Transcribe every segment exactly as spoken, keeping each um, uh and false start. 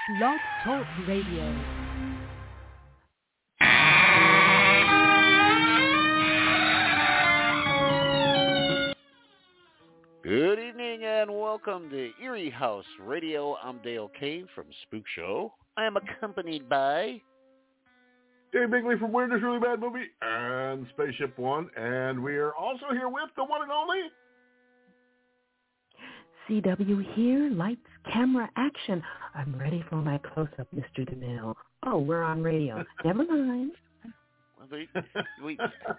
Blog Talk Radio. Good evening and welcome to Erie House Radio. I'm Dale Kane from Spook Show. I am accompanied by Dave Bingley from Weirdness Really Bad Movie and Spaceship One, and we are also here with the one and only C W here, lights, camera, action. I'm ready for my close-up, Mister DeMille. Oh, we're on radio. Never mind. we, we,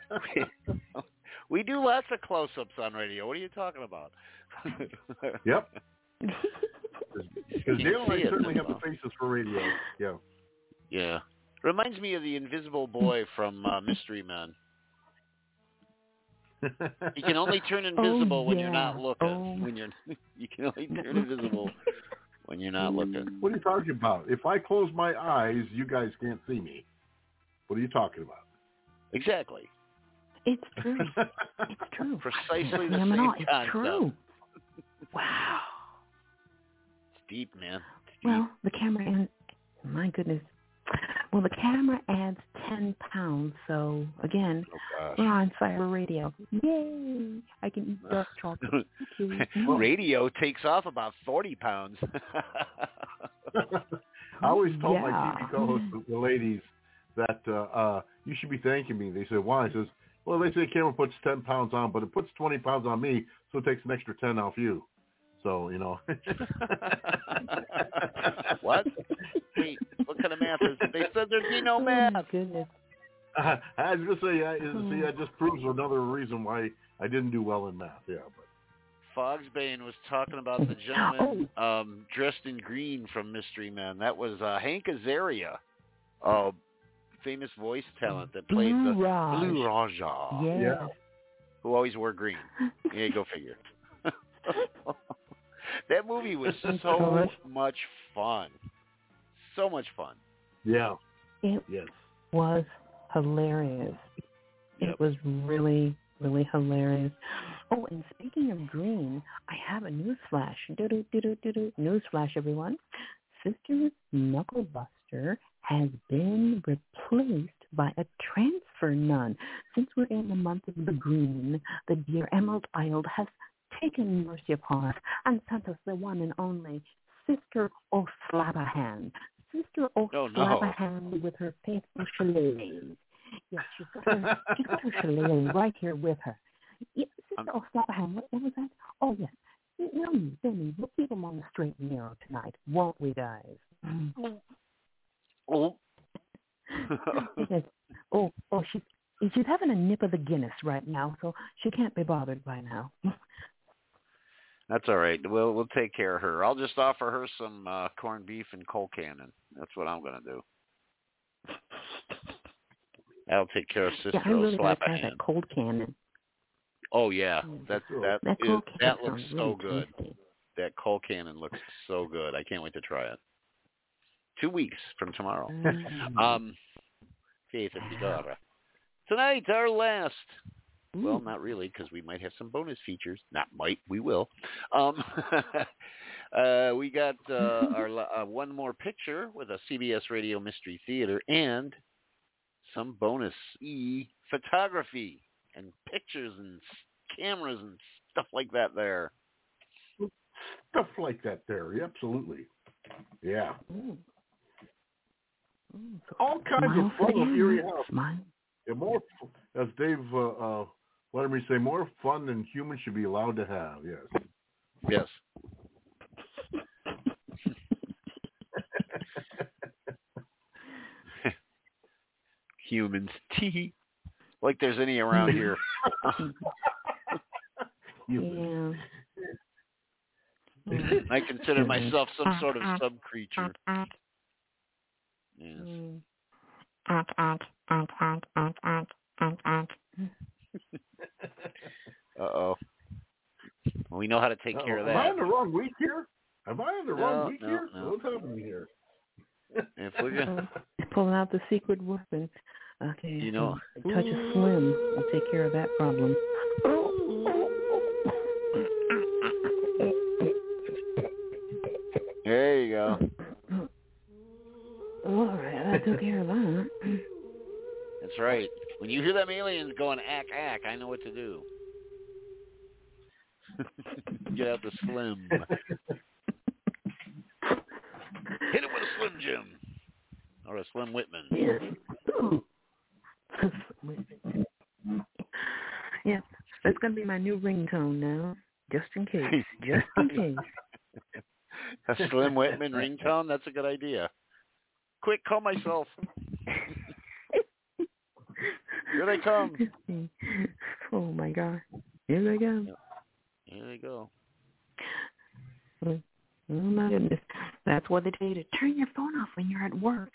we do lots of close-ups on radio. What are you talking about? Yep. Because Dale and I certainly have the faces for radio. Yeah. Yeah. Reminds me of the Invisible Boy from uh, Mystery Men. You can only turn invisible oh, when yeah. you're not looking. Oh. When you're, you can only turn invisible when you're not looking. What are you talking about? If I close my eyes, you guys can't see me. What are you talking about? Exactly. It's true. It's true. Precisely the same same It's concept. True. Wow. It's deep, man. It's deep. Well, the camera and my goodness. Well, the camera adds ten pounds, so again, oh, we're on cyber radio. Yay! I can eat dark chocolate. Radio takes off about forty pounds. I always told yeah. my T V co-hosts, the ladies, that uh, uh, you should be thanking me. They said, why? I says, well, they say the camera puts ten pounds on, but it puts twenty pounds on me, so it takes an extra ten off you. So, you know. What? Wait, what kind of math is it? They said there'd be no math. Oh, goodness. Uh, I was going to say, I, see, that just proves another reason why I didn't do well in math. Yeah. But. Fogsbane was talking about the gentleman um, dressed in green from Mystery Men. That was uh, Hank Azaria, uh, famous voice talent that played Blue the Raj. Blue Raja. Yes. Yeah. Who always wore green. Yeah, go figure. That movie was so much fun. So much fun. Yeah. It yes. was hilarious. Yep. It was really, really hilarious. Oh, and speaking of green, I have a news flash. Do-do-do-do-do-do. News flash, everyone. Sister Knucklebuster has been replaced by a transfer nun. Since we're in the month of the green, the dear Emerald Isle has taken mercy upon us and sent us the one and only Sister O'Slabahan. Sister O'Slabahan oh, no. with her faithful shillelagh. Yes, she's got her, she's got her shillelagh right here with her. Yeah, Sister um, O'Slabahan, what, what was that? Oh, yes. No, Benny, we'll keep them on the straight and narrow tonight, won't we, guys? Oh. oh, oh, she's, she's having a nip of the Guinness right now, so she can't be bothered by now. That's all right. We'll we'll take care of her. I'll just offer her some uh, corned beef and coal cannon. That's what I'm going to do. I'll take care of Sister Yeah, I really Slap gotta try that cold cannon. Oh yeah, that's that. That, is, that looks really so good. tasty. That coal cannon looks so good. I can't wait to try it. Two weeks from tomorrow. Mm. um, Tonight, our last. Well, not really, because we might have some bonus features. Not might, we will. Um, uh, we got uh, our uh, one more picture with a C B S Radio Mystery Theater and some bonus e photography and pictures and cameras and stuff like that there. Stuff like that there, absolutely. Yeah. Mm. Mm, so all kinds of fun with Erie House. Smile. Yeah, more, as Dave uh, uh, let me say, more fun than humans should be allowed to have. Yes. Yes. Humans. Like there's any around here. Yeah. I consider myself some sort of sub-creature. Yes. Uh-oh. Well, we know how to take Uh-oh. care of that. Am I on the wrong week here? Am I on the no, wrong week no, here? No. What's happening here? If we're gonna... Pulling out the secret weapon. Okay. You know. Touch a Slim. I'll take care of that problem. There you go. All right, I took care of that. That's right. When you hear them aliens going ack ack, I know what to do. Get out the Slim. Hit it with a Slim Jim. Or a Slim Whitman. Yes. Yeah, that's going to be my new ringtone now, just in case. Just in case. A Slim Whitman ringtone? That's a good idea. Quick, call myself. Here they come. Oh, my God. Here they go. Here they go. Oh, my goodness. That's what they tell you to turn your phone off when you're at work.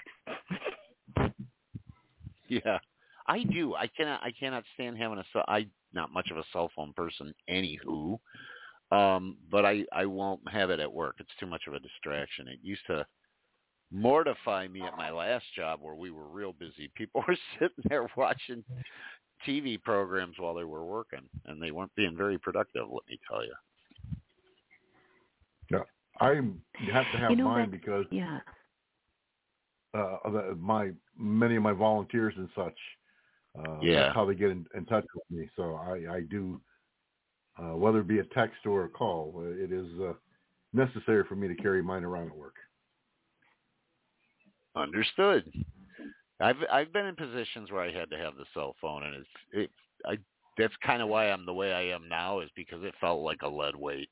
Yeah, I do. I cannot. I cannot stand having a cell. I'm not much of a cell phone person, anywho. Um, but I, I won't have it at work. It's too much of a distraction. It used to mortify me at my last job where we were real busy. People were sitting there watching T V programs while they were working, and they weren't being very productive. Let me tell you. Yeah, I you have to have you know, mine that, because yeah. uh, the, my many of my volunteers and such. Uh, yeah. That's how they get in, in touch with me. So I, I do, uh, whether it be a text or a call, it is uh, necessary for me to carry mine around at work. Understood. I've I've been in positions where I had to have the cell phone, and it's it. I that's kind of why I'm the way I am now, is because it felt like a lead weight.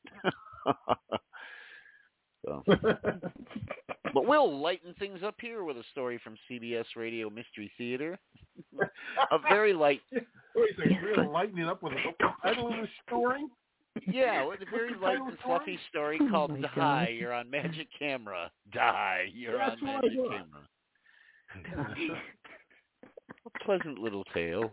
So. But we'll lighten things up here with a story from C B S Radio Mystery Theater. A very light. Wait, so you're lightening up with the title of the story? Yeah, with a very light and fluffy story oh called Die, You're on Magic Camera. Die, You're That's on Magic Camera. A pleasant little tale.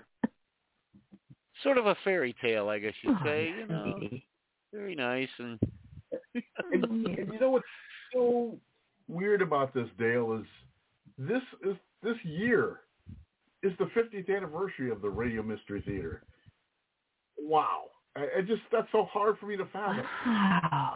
Sort of a fairy tale, I guess you'd say. You know, very nice. And, and, and you know what's so weird about this, Dale, is this is this year is the fiftieth anniversary of the Radio Mystery Theater. Wow. I, I just, that's so hard for me to fathom. Wow.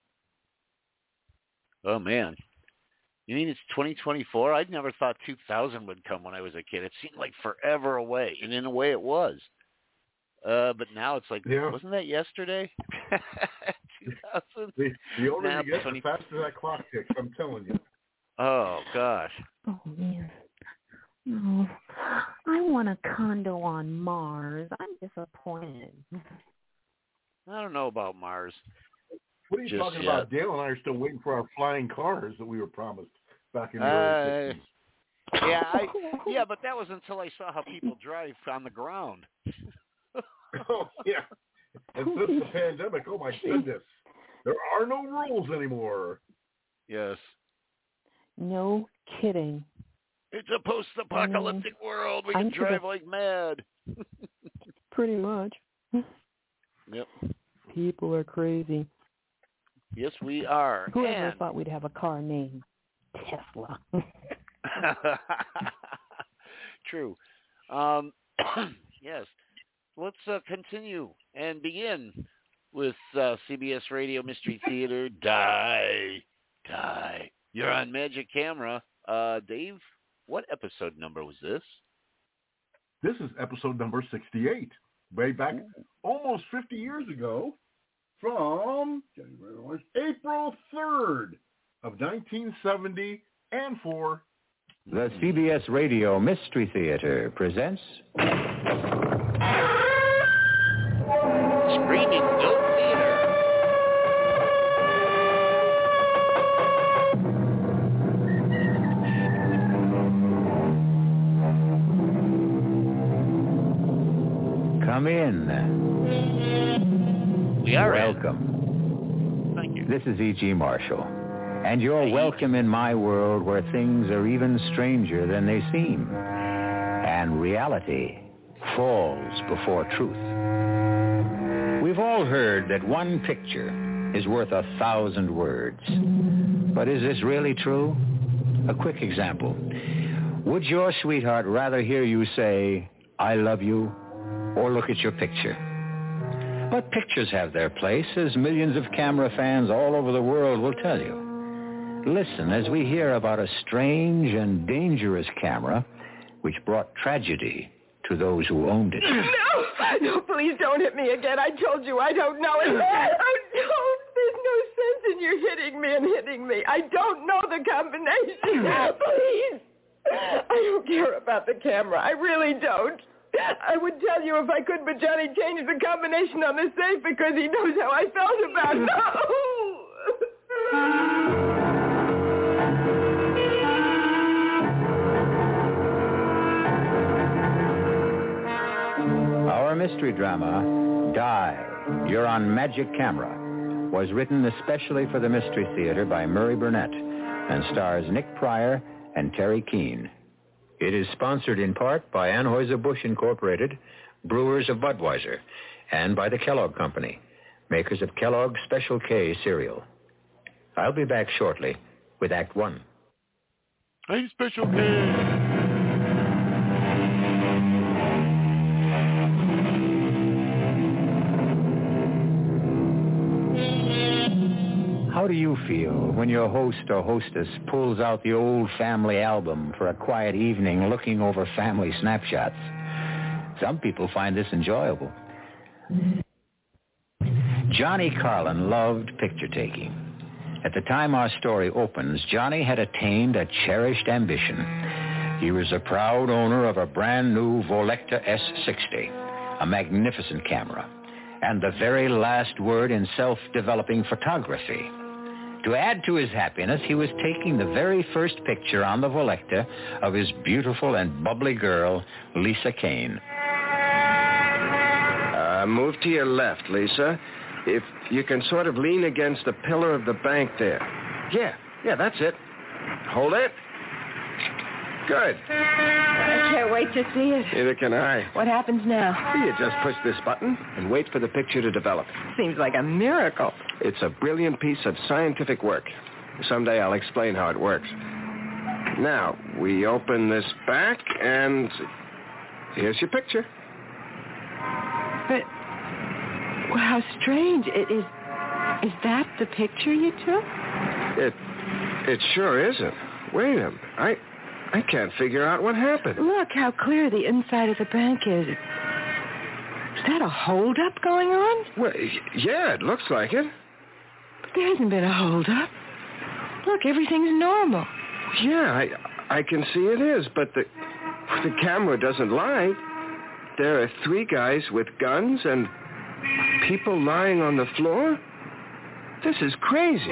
Oh, man. You mean it's twenty twenty-four? I'd never thought two thousand would come when I was a kid. It seemed like forever away, and in a way it was. Uh, but now it's like, yeah. Wasn't that yesterday? two thousand? The, the older now you get, twenty... the faster that clock ticks, I'm telling you. Oh, gosh. Oh, man. No, I want a condo on Mars. I'm disappointed. I don't know about Mars. What are you Just talking yet. about? Dale and I are still waiting for our flying cars that we were promised back in the uh, early sixties. Yeah, I, yeah, but that was until I saw how people drive on the ground. Oh, yeah. And since the pandemic, oh, my goodness, there are no rules anymore. Yes. No kidding. It's a post-apocalyptic I mean, world. We can I'm drive sure like mad. Pretty much. Yep. People are crazy. Yes, we are. Who and... ever thought we'd have a car named Tesla? True. Um, yes. Let's uh, continue and begin with uh, C B S Radio Mystery Theater. Die. Die. You're on Magic Camera. Uh, Dave, what episode number was this? This is episode number sixty-eight. Way back Ooh. almost fifty years ago from April third of nineteen seventy and four. The C B S Radio Mystery Theater presents... Screaming Goat Theater. Come in. We are welcome. In. Thank you. This is E G. Marshall, and you're hey. welcome in my world where things are even stranger than they seem, and reality falls before truth. We've all heard that one picture is worth a thousand words. But is this really true? A quick example. Would your sweetheart rather hear you say, I love you, or look at your picture? But pictures have their place, as millions of camera fans all over the world will tell you. Listen as we hear about a strange and dangerous camera which brought tragedy to those who owned it. No! No, please don't hit me again. I told you I don't know it. Oh, no. There's no sense in you hitting me and hitting me. I don't know the combination. Please. I don't care about the camera. I really don't. I would tell you if I could, but Johnny changed the combination on the safe because he knows how I felt about it. No. Our mystery drama, Die, You're on Magic Camera, was written especially for the Mystery Theater by Murray Burnett and stars Nick Pryor and Terry Keane. It is sponsored in part by Anheuser-Busch Incorporated, brewers of Budweiser, and by the Kellogg Company, makers of Kellogg's Special K cereal. I'll be back shortly with Act One. Hey, Special K! How do you feel when your host or hostess pulls out the old family album for a quiet evening looking over family snapshots? Some people find this enjoyable. Johnny Carlin loved picture-taking. At the time our story opens, Johnny had attained a cherished ambition. He was a proud owner of a brand-new Volecta S sixty, a magnificent camera, and the very last word in self-developing photography. To add to his happiness, he was taking the very first picture on the Volecta of his beautiful and bubbly girl, Lisa Kane. Uh, move to your left, Lisa. If you can sort of lean against the pillar of the bank there. Yeah, yeah, that's it. Hold it. Good. I can't wait to see it. Neither can I. What happens now? You just push this button and wait for the picture to develop. Seems like a miracle. It's a brilliant piece of scientific work. Someday I'll explain how it works. Now, we open this back, and here's your picture. But, well, how strange. It is, is that the picture you took? It, it sure isn't. Wait a minute. I... I can't figure out what happened. Look how clear the inside of the bank is. Is that a holdup going on? Well, yeah, it looks like it. But there hasn't been a holdup. Look, everything's normal. Yeah, I I can see it is, but the the camera doesn't lie. There are three guys with guns and people lying on the floor. This is crazy.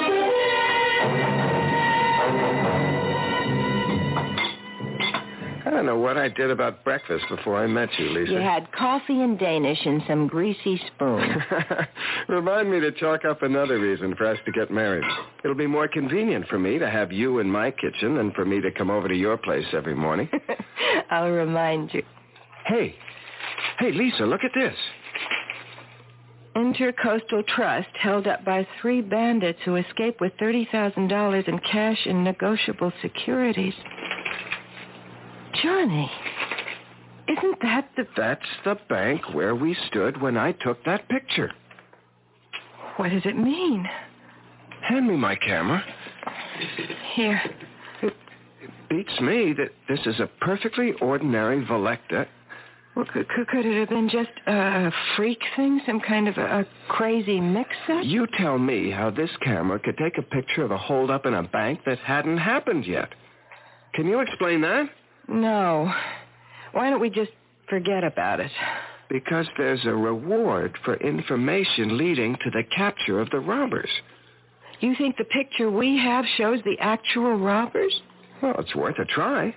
I don't know what I did about breakfast before I met you, Lisa. You had coffee and Danish and some greasy spoon. Remind me to chalk up another reason for us to get married. It'll be more convenient for me to have you in my kitchen than for me to come over to your place every morning. I'll remind you. Hey, hey, Lisa, look at this. Intercoastal Trust held up by three bandits who escaped with thirty thousand dollars in cash and negotiable securities. Johnny, isn't that the... That's the bank where we stood when I took that picture. What does it mean? Hand me my camera. Here. It, it beats me that this is a perfectly ordinary Volecta. Well, could, could it have been just a freak thing, some kind of a, a crazy mix-up? You tell me how this camera could take a picture of a holdup in a bank that hadn't happened yet. Can you explain that? No. Why don't we just forget about it? Because there's a reward for information leading to the capture of the robbers. You think the picture we have shows the actual robbers? Well, it's worth a try.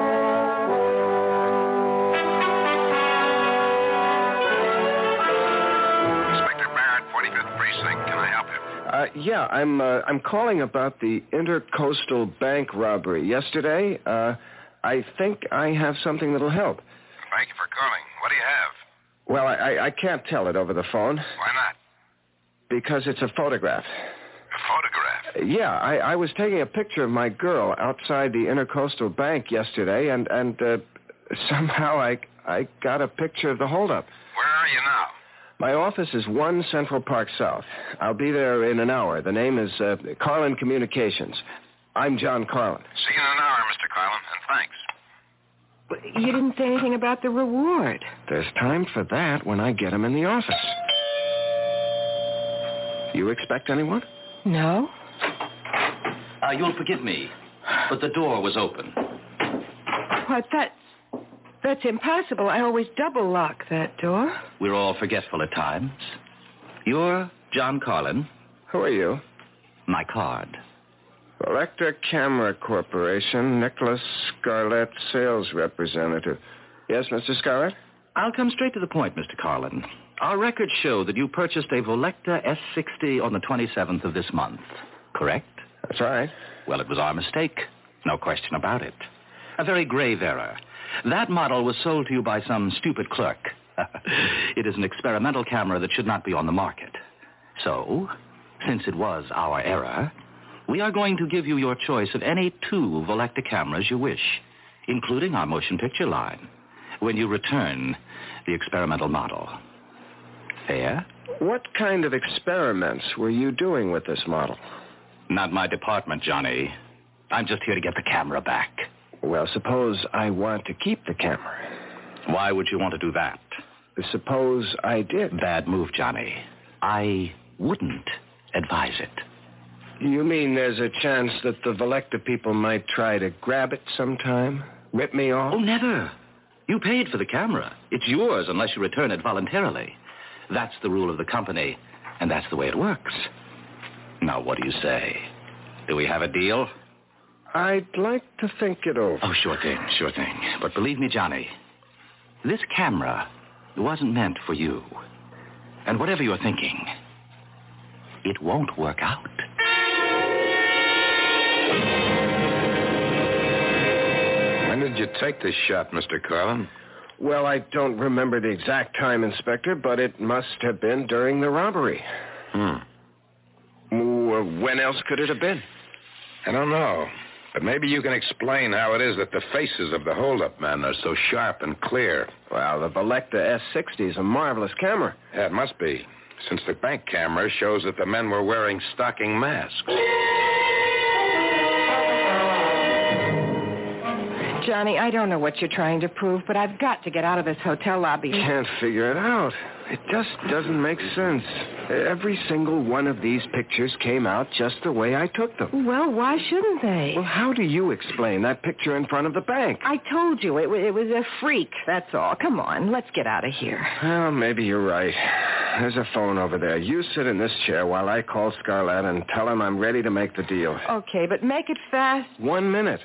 Inspector Barrett, forty-fifth Precinct. Can I help you? Uh, yeah, I'm, uh, I'm calling about the Intercoastal Bank robbery yesterday. Uh... I think I have something that'll help. Thank you for calling. What do you have? Well, I, I can't tell it over the phone. Why not? Because it's a photograph. A photograph? Yeah, I, I was taking a picture of my girl outside the Intercoastal Bank yesterday, and, and uh, somehow I, I got a picture of the holdup. Where are you now? My office is one Central Park South. I'll be there in an hour. The name is uh, Carlin Communications. I'm John Carlin. See you in an hour, Mister Carlin, and thanks. But you didn't say anything about the reward. There's time for that when I get him in the office. You expect anyone? No. Uh, you'll forgive me, but the door was open. What, that... That's impossible. I always double lock that door. We're all forgetful at times. You're John Carlin. Who are you? My card. Electra Camera Corporation, Nicholas Scarlett, sales representative. Yes, Mister Scarlett? I'll come straight to the point, Mister Carlin. Our records show that you purchased a Volecta S sixty on the twenty-seventh of this month, correct? That's right. Well, it was our mistake. No question about it. A very grave error. That model was sold to you by some stupid clerk. It is an experimental camera that should not be on the market. So, since it was our error, we are going to give you your choice of any two Volecta cameras you wish, including our motion picture line, when you return the experimental model. Fair? What kind of experiments were you doing with this model? Not my department, Johnny. I'm just here to get the camera back. Well, suppose I want to keep the camera. Why would you want to do that? Suppose I did. Bad move, Johnny. I wouldn't advise it. You mean there's a chance that the Volecta people might try to grab it sometime? Rip me off? Oh, never. You paid for the camera. It's yours unless you return it voluntarily. That's the rule of the company, and that's the way it works. Now, what do you say? Do we have a deal? I'd like to think it over. Oh, sure thing, sure thing. But believe me, Johnny, this camera wasn't meant for you. And whatever you're thinking, it won't work out. When did you take this shot, Mister Carlin? Well, I don't remember the exact time, Inspector, but it must have been during the robbery. Hmm. Well, when else could it have been? I don't know. But maybe you can explain how it is that the faces of the hold-up men are so sharp and clear. Well, the Volecta S sixty is a marvelous camera. Yeah, it must be, since the bank camera shows that the men were wearing stocking masks. Johnny, I don't know what you're trying to prove, but I've got to get out of this hotel lobby. Can't figure it out. It just doesn't make sense. Every single one of these pictures came out just the way I took them. Well, why shouldn't they? Well, how do you explain that picture in front of the bank? I told you, it, w- it was a freak, that's all. Come on, let's get out of here. Well, maybe you're right. There's a phone over there. You sit in this chair while I call Scarlett and tell him I'm ready to make the deal. Okay, but make it fast. One minute.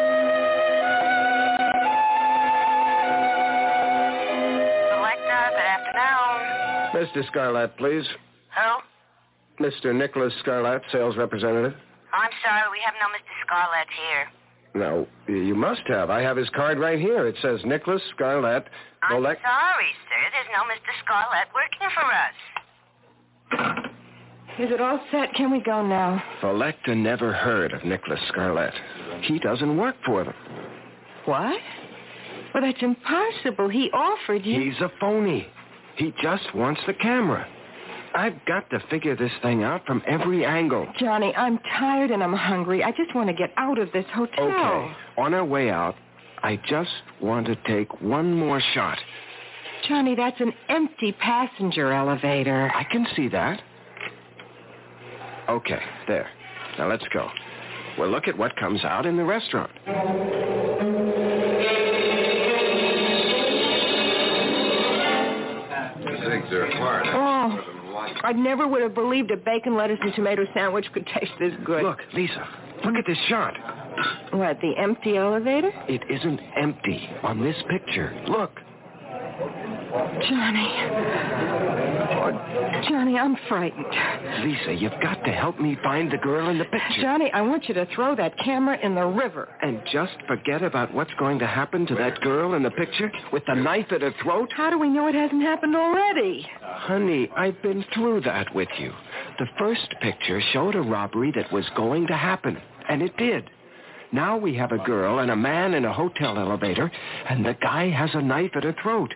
Mister Scarlett, please. Who? Mister Nicholas Scarlett, sales representative. I'm sorry, we have no Mister Scarlett here. No, you must have. I have his card right here. It says Nicholas Scarlett. I'm Volect- sorry, sir. There's no Mister Scarlett working for us. Is it all set? Can we go now? Volecta never heard of Nicholas Scarlett. He doesn't work for them. What? Well, that's impossible. He offered you... He's a phony. He just wants the camera. I've got to figure this thing out from every angle. Johnny, I'm tired and I'm hungry. I just want to get out of this hotel. Okay. On our way out, I just want to take one more shot. Johnny, that's an empty passenger elevator. I can see that. Okay, there. Now let's go. We'll look at what comes out in the restaurant. Eggs are hard. Oh, I never would have believed a bacon, lettuce, and tomato sandwich could taste this good. Look, Lisa, look at this shot. What, the empty elevator? It isn't empty on this picture. Look. Johnny. Oh, Johnny, I'm frightened. Lisa, you've got to help me find the girl in the picture. Johnny, I want you to throw that camera in the river. And just forget about what's going to happen to that girl in the picture with the knife at her throat? How do we know it hasn't happened already? Honey, I've been through that with you. The first picture showed a robbery that was going to happen, and it did. Now we have a girl and a man in a hotel elevator, and the guy has a knife at her throat.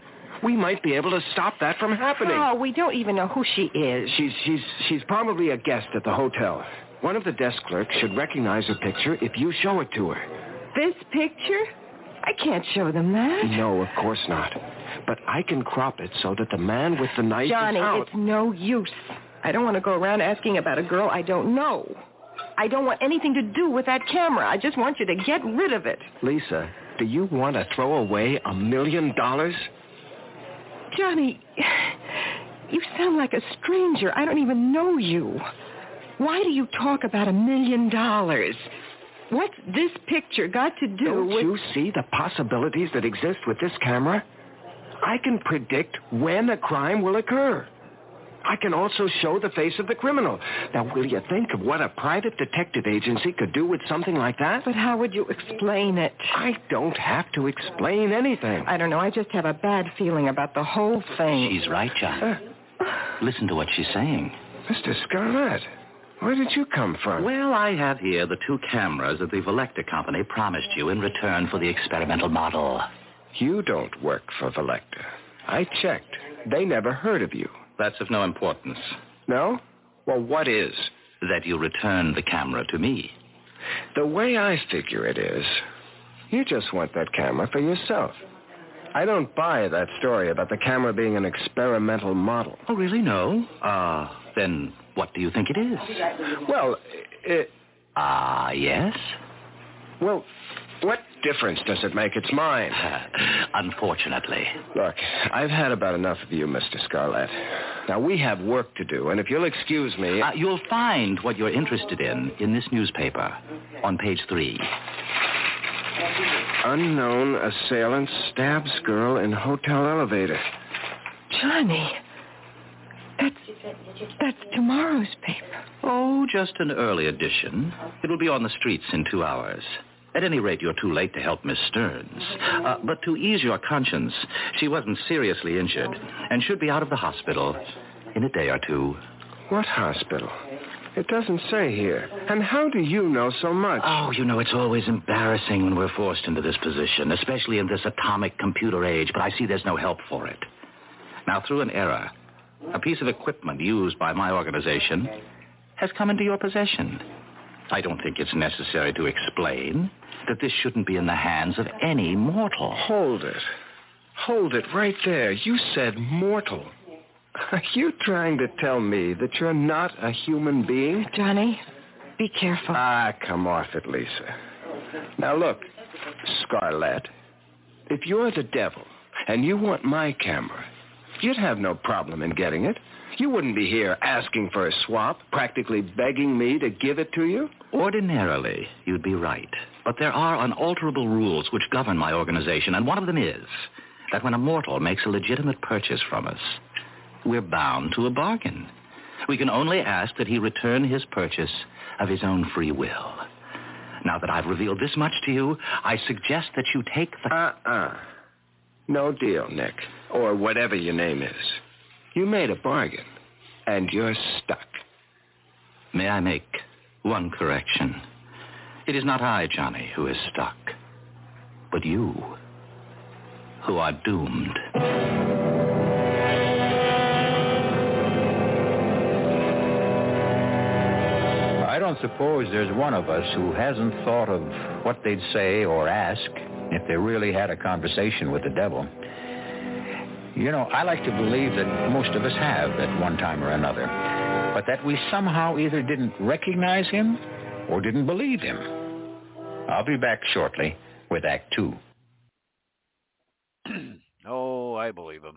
We might be able to stop that from happening. Oh, we don't even know who she is. She's she's she's probably a guest at the hotel. One of the desk clerks should recognize her picture if you show it to her. This picture? I can't show them that. No, of course not. But I can crop it so that the man with the knife Johnny, is out. it's no use. I don't want to go around asking about a girl I don't know. I don't want anything to do with that camera. I just want you to get rid of it. Lisa, do you want to throw away a million dollars? Johnny, you sound like a stranger. I don't even know you. Why do you talk about a million dollars? What's this picture got to do Don't with... you see the possibilities that exist with this camera? I can predict when a crime will occur. I can also show the face of the criminal. Now, will you think of what a private detective agency could do with something like that? But how would you explain it? I don't have to explain anything. I don't know. I just have a bad feeling about the whole thing. She's right, John. Uh, Listen to what she's saying. Mister Scarlett, where did you come from? Well, I have here the two cameras that the Volecta Company promised you in return for the experimental model. You don't work for Volecta. I checked. They never heard of you. That's of no importance. No? Well, what is? That you return the camera to me. The way I figure it is, you just want that camera for yourself. I don't buy that story about the camera being an experimental model. Oh, really? No? Uh, then what do you think it is? Well, it... Ah, uh, yes? Well, what difference does it make? It's mine. Unfortunately. Look, I've had about enough of you, Mister Scarlett. Now, we have work to do, and if you'll excuse me... Uh, you'll find what you're interested in in this newspaper on page three. Unknown assailant stabs girl in hotel elevator. Johnny, that's, that's tomorrow's paper. Oh, just an early edition. It'll be on the streets in two hours. At any rate, you're too late to help Miss Stearns. Uh, but to ease your conscience, she wasn't seriously injured and should be out of the hospital in a day or two. What hospital? It doesn't say here. And how do you know so much? Oh, you know, it's always embarrassing when we're forced into this position, especially in this atomic computer age, but I see there's no help for it. Now, through an error, a piece of equipment used by my organization has come into your possession. I don't think it's necessary to explain that this shouldn't be in the hands of any mortal. Hold it. Hold it right there. You said mortal. Are you trying to tell me that you're not a human being? Johnny, be careful. Ah, come off it, Lisa. Now, look, Scarlett, if you're the devil and you want my camera, you'd have no problem in getting it. You wouldn't be here asking for a swap, practically begging me to give it to you. Ordinarily, you'd be right. But there are unalterable rules which govern my organization, and one of them is that when a mortal makes a legitimate purchase from us, we're bound to a bargain. We can only ask that he return his purchase of his own free will. Now that I've revealed this much to you, I suggest that you take the... Uh-uh. No deal, Nick. Or whatever your name is. You made a bargain, and you're stuck. May I make one correction? It is not I, Johnny, who is stuck, but you, who are doomed. I don't suppose there's one of us who hasn't thought of what they'd say or ask if they really had a conversation with the devil. You know, I like to believe that most of us have at one time or another, but that we somehow either didn't recognize him or didn't believe him. I'll be back shortly with Act Two. Oh, I believe him.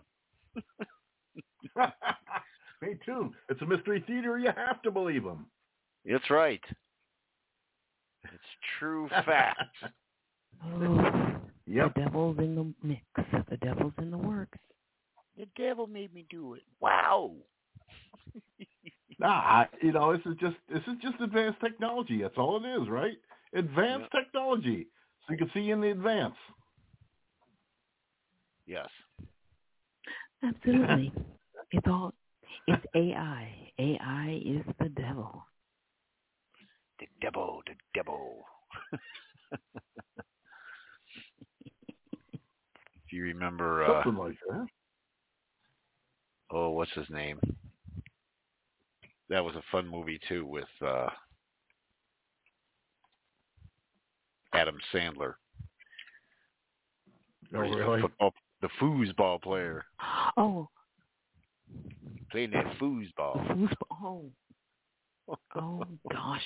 Me too. It's a mystery theater. You have to believe him. That's right. It's true fact. Oh, Yep. The devil's in the mix. The devil's in the works. The devil made me do it. Wow. Nah, I, you know, this is just this is just advanced technology. That's all it is, right? Advanced Yep. technology, so you can see in the advance. Yes. Absolutely. It's all, it's A I. A I is the devil. The devil, the devil. If you remember, uh, Something like that. oh, what's his name? That was a fun movie too with uh, Adam Sandler. Oh, really? Football, the foosball player. Oh. Playing that foosball. Foosball. Oh. Oh, gosh.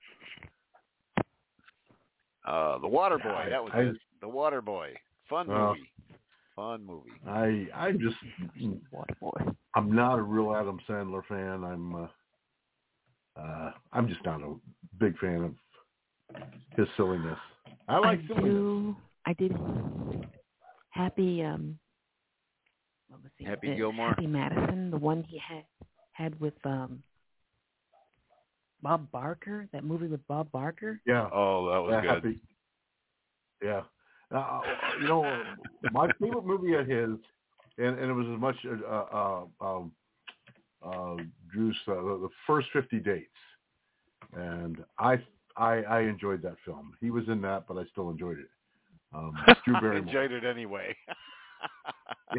Uh, the Water Boy. I, that was I, it. The Water Boy. Fun uh, movie. Fun movie. I I'm just Water Boy. I'm not a real Adam Sandler fan. I'm uh, uh, I'm just not a big fan of his silliness. I like I silliness. Do, I did Happy um what was he? Happy uh, Gilmore? Happy Madison, the one he had had with um Bob Barker, that movie with Bob Barker. Yeah. Oh, that was yeah, good. Happy. Yeah. Uh, you know, my favorite movie of his, and, and it was as much uh, uh, um, uh, Drew's uh, the first fifty dates, and I, I I enjoyed that film. He was in that, but I still enjoyed it. Um, Drew Barrymore. I enjoyed it anyway. Yeah.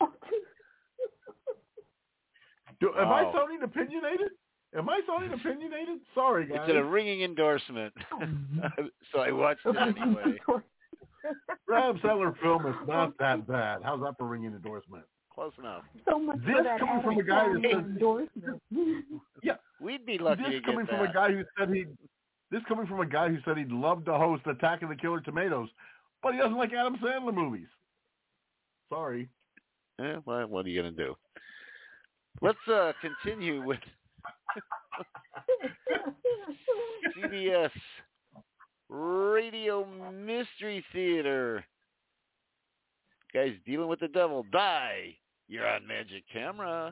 Do, am wow. I sounding opinionated? Am I sounding opinionated? Sorry, guys. It's a ringing endorsement. So I watched it anyway. Adam Sandler film is not that bad. How's that for ringing endorsement? Close enough. So much This for that coming Adam from a guy who Sandler said, endorsement. yeah, we'd be lucky this to get coming that. from a guy who said he. This coming from a guy who said he'd love to host Attack of the Killer Tomatoes, but he doesn't like Adam Sandler movies. Sorry. Eh, well, what are you gonna do? Let's uh, continue with C B S Radio Mystery Theater. Guys dealing with the devil. Die. You're on Magic Camera.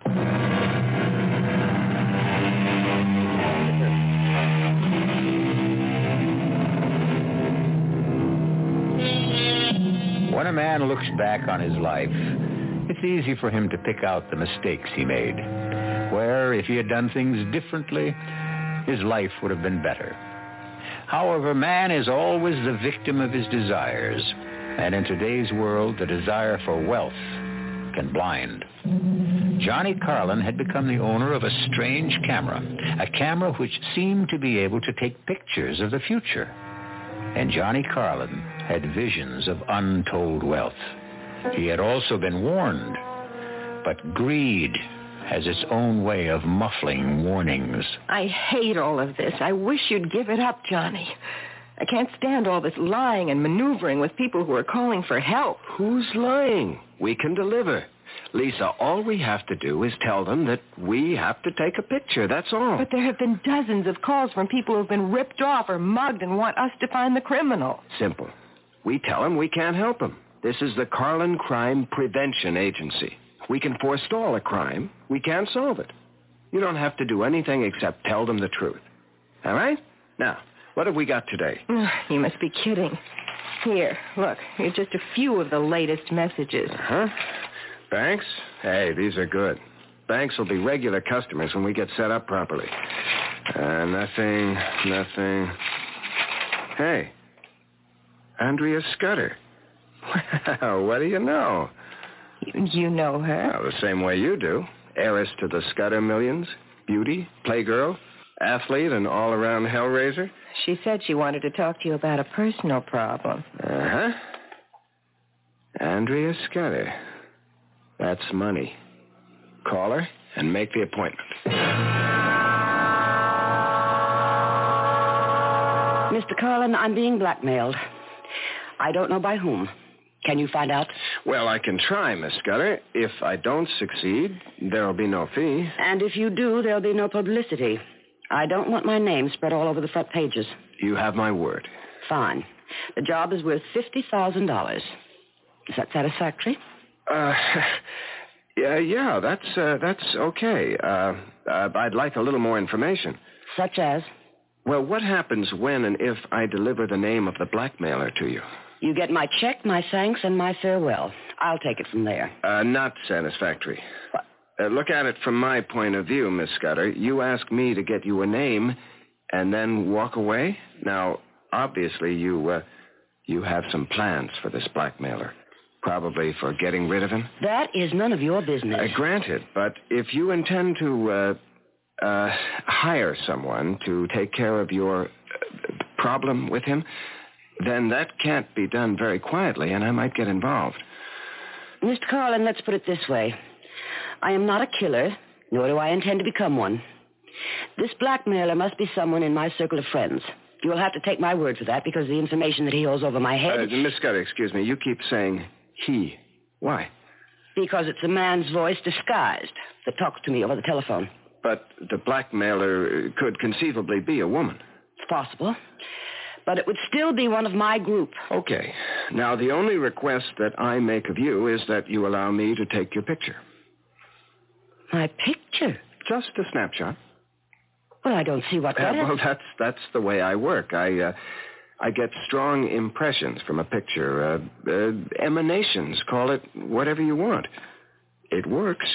When a man looks back on his life, it's easy for him to pick out the mistakes he made, where if he had done things differently, his life would have been better. However, man is always the victim of his desires, and in today's world, the desire for wealth can blind. Johnny Carlin had become the owner of a strange camera, a camera which seemed to be able to take pictures of the future. And Johnny Carlin had visions of untold wealth. He had also been warned, but greed has its own way of muffling warnings. I hate all of this. I wish you'd give it up, Johnny. I can't stand all this lying and maneuvering with people who are calling for help. Who's lying? We can deliver. Lisa, all we have to do is tell them that we have to take a picture, that's all. But there have been dozens of calls from people who've been ripped off or mugged and want us to find the criminal. Simple. We tell them we can't help them. This is the Carlin Crime Prevention Agency. We can forestall a crime. We can't solve it. You don't have to do anything except tell them the truth. All right? Now, what have we got today? You must be kidding. Here, look. Here's just a few of the latest messages. Uh-huh. Banks? Hey, these are good. Banks will be regular customers when we get set up properly. Uh, nothing, nothing. Hey, Andrea Scudder. Well, what do you know? You, you know her? Well, the same way you do. Heiress to the Scudder millions, beauty, playgirl, athlete, and all-around hellraiser. She said she wanted to talk to you about a personal problem. Uh-huh. Andrea Scudder. That's money. Call her and make the appointment. Mister Carlin, I'm being blackmailed. I don't know by whom. Can you find out? Well, I can try, Miss Scudder. If I don't succeed, there'll be no fee. And if you do, there'll be no publicity. I don't want my name spread all over the front pages. You have my word. Fine. The job is worth fifty thousand dollars. Is that satisfactory? Uh, yeah, yeah, that's, uh, that's okay. Uh, uh, I'd like a little more information. Such as? Well, what happens when and if I deliver the name of the blackmailer to you? You get my check, my thanks, and my farewell. I'll take it from there. Uh, not satisfactory. What? Uh, look at it from my point of view, Miss Scudder. You ask me to get you a name and then walk away? Now, obviously, you, uh, you have some plans for this blackmailer. Probably for getting rid of him. That is none of your business. Uh, granted, but if you intend to uh, uh, hire someone to take care of your uh, problem with him, then that can't be done very quietly, and I might get involved. Mister Carlin, let's put it this way. I am not a killer, nor do I intend to become one. This blackmailer must be someone in my circle of friends. You'll have to take my word for that because the information that he holds over my head... Uh, Miss Scudder, excuse me. You keep saying he. Why? Because it's a man's voice disguised that talks to me over the telephone. But the blackmailer could conceivably be a woman. It's possible. But it would still be one of my group. Okay. Now, the only request that I make of you is that you allow me to take your picture. My picture? Just a snapshot. Well, I don't see what that uh, is. Well, that's that's the way I work. I uh, I get strong impressions from a picture. Uh, uh, emanations, call it whatever you want. It works.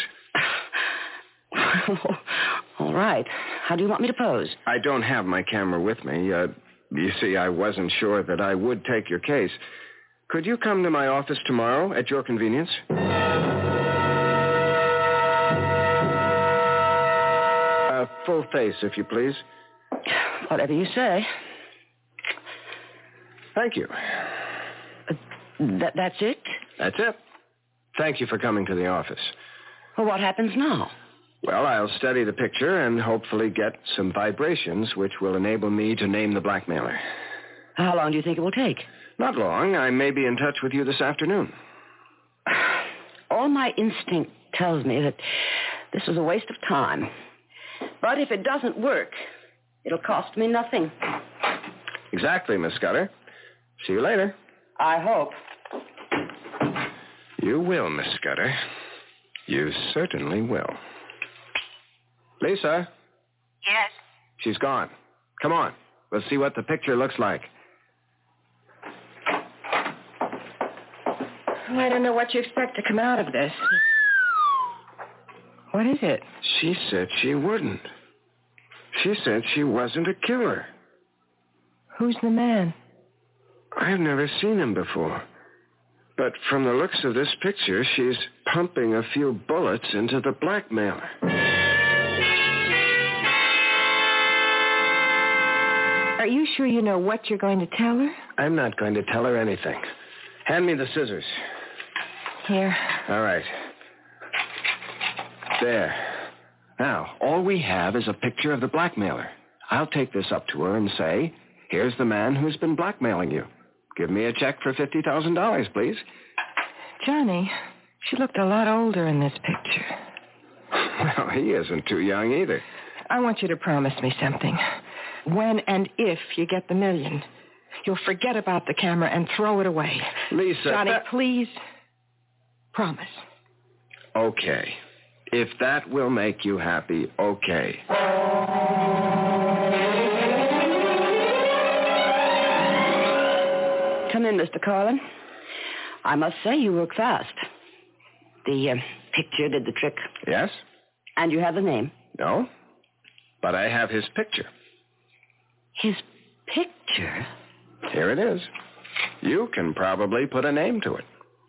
All right. How do you want me to pose? I don't have my camera with me. Uh, you see, I wasn't sure that I would take your case. Could you come to my office tomorrow at your convenience? Uh, full face, if you please. Whatever you say. Thank you. Uh, th- that's it? That's it. Thank you for coming to the office. Well, what happens now? Well, I'll study the picture and hopefully get some vibrations which will enable me to name the blackmailer. How long do you think it will take? Not long. I may be in touch with you this afternoon. All my instinct tells me that this was a waste of time. But if it doesn't work, it'll cost me nothing. Exactly, Miss Scudder. See you later. I hope. You will, Miss Scudder. You certainly will. Lisa? Yes? She's gone. Come on. Let's see what the picture looks like. Well, I don't know what you expect to come out of this. What is it? She said she wouldn't. She said she wasn't a killer. Who's the man? I've never seen him before. But from the looks of this picture, she's pumping a few bullets into the blackmailer. Are you sure you know what you're going to tell her? I'm not going to tell her anything. Hand me the scissors. Here. All right. There. Now, all we have is a picture of the blackmailer. I'll take this up to her and say, here's the man who's been blackmailing you. Give me a check for fifty thousand dollars, please. Johnny, she looked a lot older in this picture. Well, he isn't too young either. I want you to promise me something. When and if you get the million, you'll forget about the camera and throw it away. Lisa... Johnny, that... please, promise. Okay. If that will make you happy, okay. Come in, Mister Carlin. I must say you work fast. The uh, picture did the trick. Yes? And you have the name? No. But I have his picture. His picture? Here it is. You can probably put a name to it.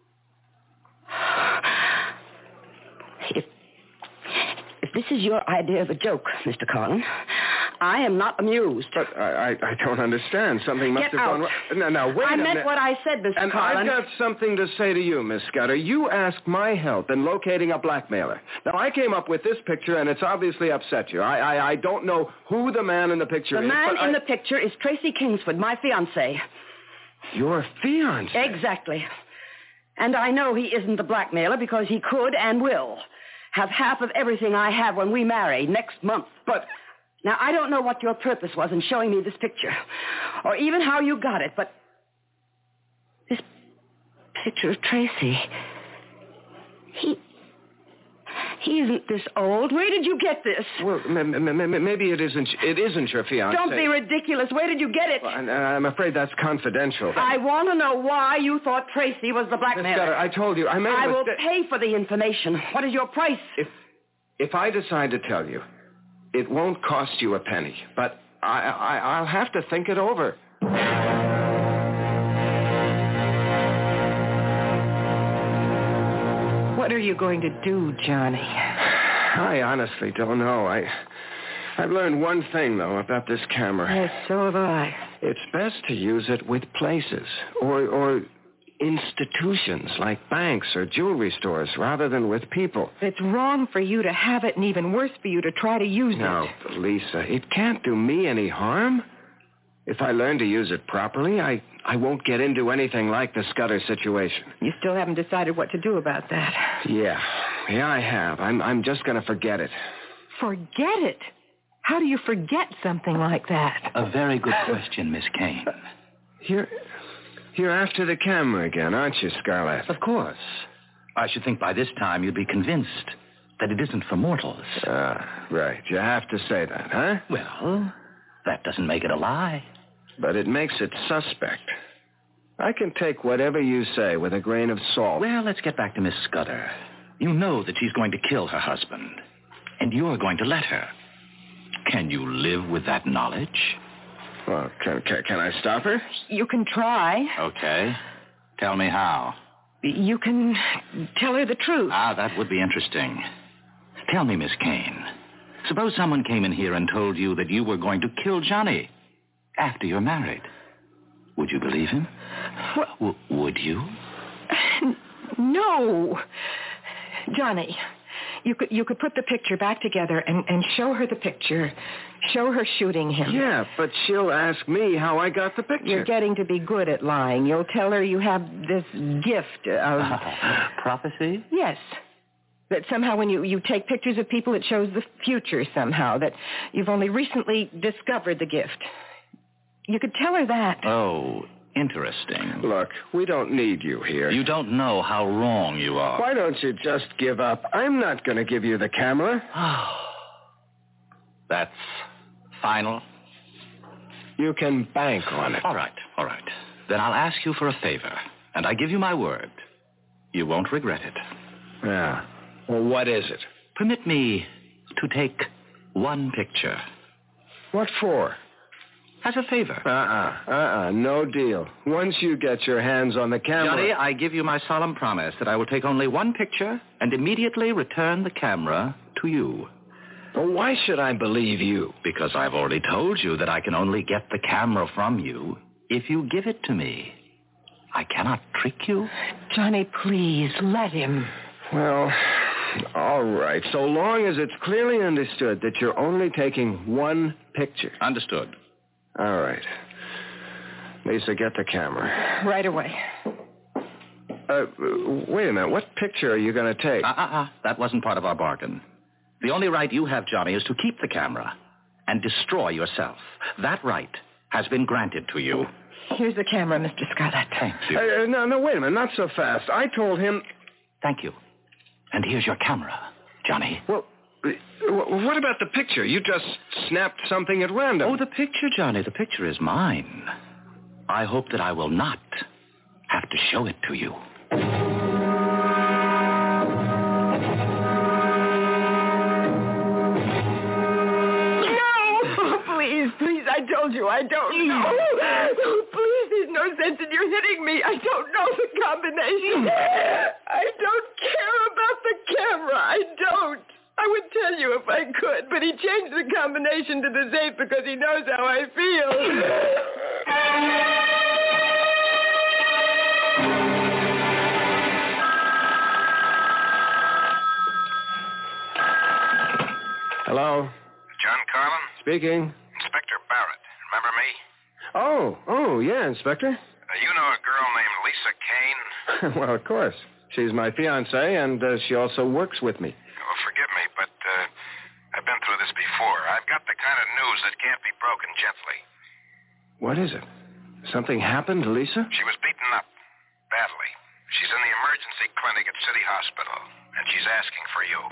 If, if this is your idea of a joke, Mister Carlin, I am not amused. But I, I, I don't understand. Something must Get have out. gone wrong. No, no, wait I a minute. meant what I said, Mister And Carlin. I've got something to say to you, Miss Scudder. You asked my help in locating a blackmailer. Now, I came up with this picture, and it's obviously upset you. I, I, I don't know who the man in the picture the is. The man but in I... the picture is Tracy Kingsford, my fiancé. Your fiancé? Exactly. And I know he isn't the blackmailer because he could and will have half of everything I have when we marry next month. But... Now, I don't know what your purpose was in showing me this picture, or even how you got it, but this picture of Tracy, he, he isn't this old. Where did you get this? Well, m- m- m- maybe it isn't, it isn't your fiancé. Don't be ridiculous. Where did you get it? Well, I'm afraid that's confidential. I want to know why you thought Tracy was the blackmailer. Miss Scudder, I told you, I made I a will mistake. pay for the information. What is your price? If, if I decide to tell you, it won't cost you a penny, but I, I, I'll have to think it over. What are you going to do, Johnny? I honestly don't know. I, I've learned one thing, though, about this camera. Yes, so have I. It's best to use it with places or, or institutions like banks or jewelry stores rather than with people. It's wrong for you to have it and even worse for you to try to use now, it. Now, Lisa, it can't do me any harm. If I learn to use it properly, I, I won't get into anything like the Scudder situation. You still haven't decided what to do about that. Yeah. Yeah, I have. I'm, I'm just going to forget it. Forget it? How do you forget something like that? A very good question, Miss Kane. Uh, you're, you're after the camera again, aren't you, Scarlett? Of course. I should think by this time you'd be convinced that it isn't for mortals. Ah, right. You have to say that, huh? Well, that doesn't make it a lie. But it makes it suspect. I can take whatever you say with a grain of salt. Well, let's get back to Miss Scudder. You know that she's going to kill her husband, and you're going to let her. Can you live with that knowledge? Well, can, can, can I stop her? You can try. Okay. Tell me how. You can tell her the truth. Ah, that would be interesting. Tell me, Miss Kane. Suppose someone came in here and told you that you were going to kill Johnny after you're married. Would you believe him? What? W- would you? No. Johnny, you could you could put the picture back together and, and show her the picture. Show her shooting him. Yeah, but she'll ask me how I got the picture. You're getting to be good at lying. You'll tell her you have this gift of... Uh, prophecy? Yes. That somehow when you, you take pictures of people, it shows the future somehow. That you've only recently discovered the gift. You could tell her that. Oh, interesting. Look, we don't need you here. You don't know how wrong you are. Why don't you just give up? I'm not going to give you the camera. That's final? You can bank on it. All right, all right. Then I'll ask you for a favor, and I give you my word. You won't regret it. Yeah. Well, what is it? Permit me to take one picture. What for? As a favor. Uh-uh, uh-uh, no deal. Once you get your hands on the camera... Johnny, I give you my solemn promise that I will take only one picture and immediately return the camera to you. Well, why should I believe you? Because I've already told you that I can only get the camera from you if you give it to me. I cannot trick you. Johnny, please, let him. Well, all right. So long as it's clearly understood that you're only taking one picture. Understood. All right. Lisa, get the camera. Right away. Uh, wait a minute. What picture are you going to take? Uh-uh-uh. That wasn't part of our bargain. The only right you have, Johnny, is to keep the camera and destroy yourself. That right has been granted to you. Here's the camera, Mister Scarlett. Thank you. Uh, no, no, wait a minute. Not so fast. I told him... Thank you. And here's your camera, Johnny. Well, what about the picture? You just snapped something at random. Oh, the picture, Johnny. The picture is mine. I hope that I will not have to show it to you. I told you I don't know. Oh, please, there's no sense in you hitting me. I don't know the combination. I don't care about the camera. I don't. I would tell you if I could, but he changed the combination to the safe because he knows how I feel. Hello? John Carlin? Speaking. Inspector Barrett. Remember me? Oh, oh, yeah, Inspector. Uh, you know a girl named Lisa Kane? Well, of course. She's my fiancée, and uh, she also works with me. Well, forgive me, but uh, I've been through this before. I've got the kind of news that can't be broken gently. What is it? Something happened to Lisa? She was beaten up. Badly. She's in the emergency clinic at City Hospital, and she's asking for you.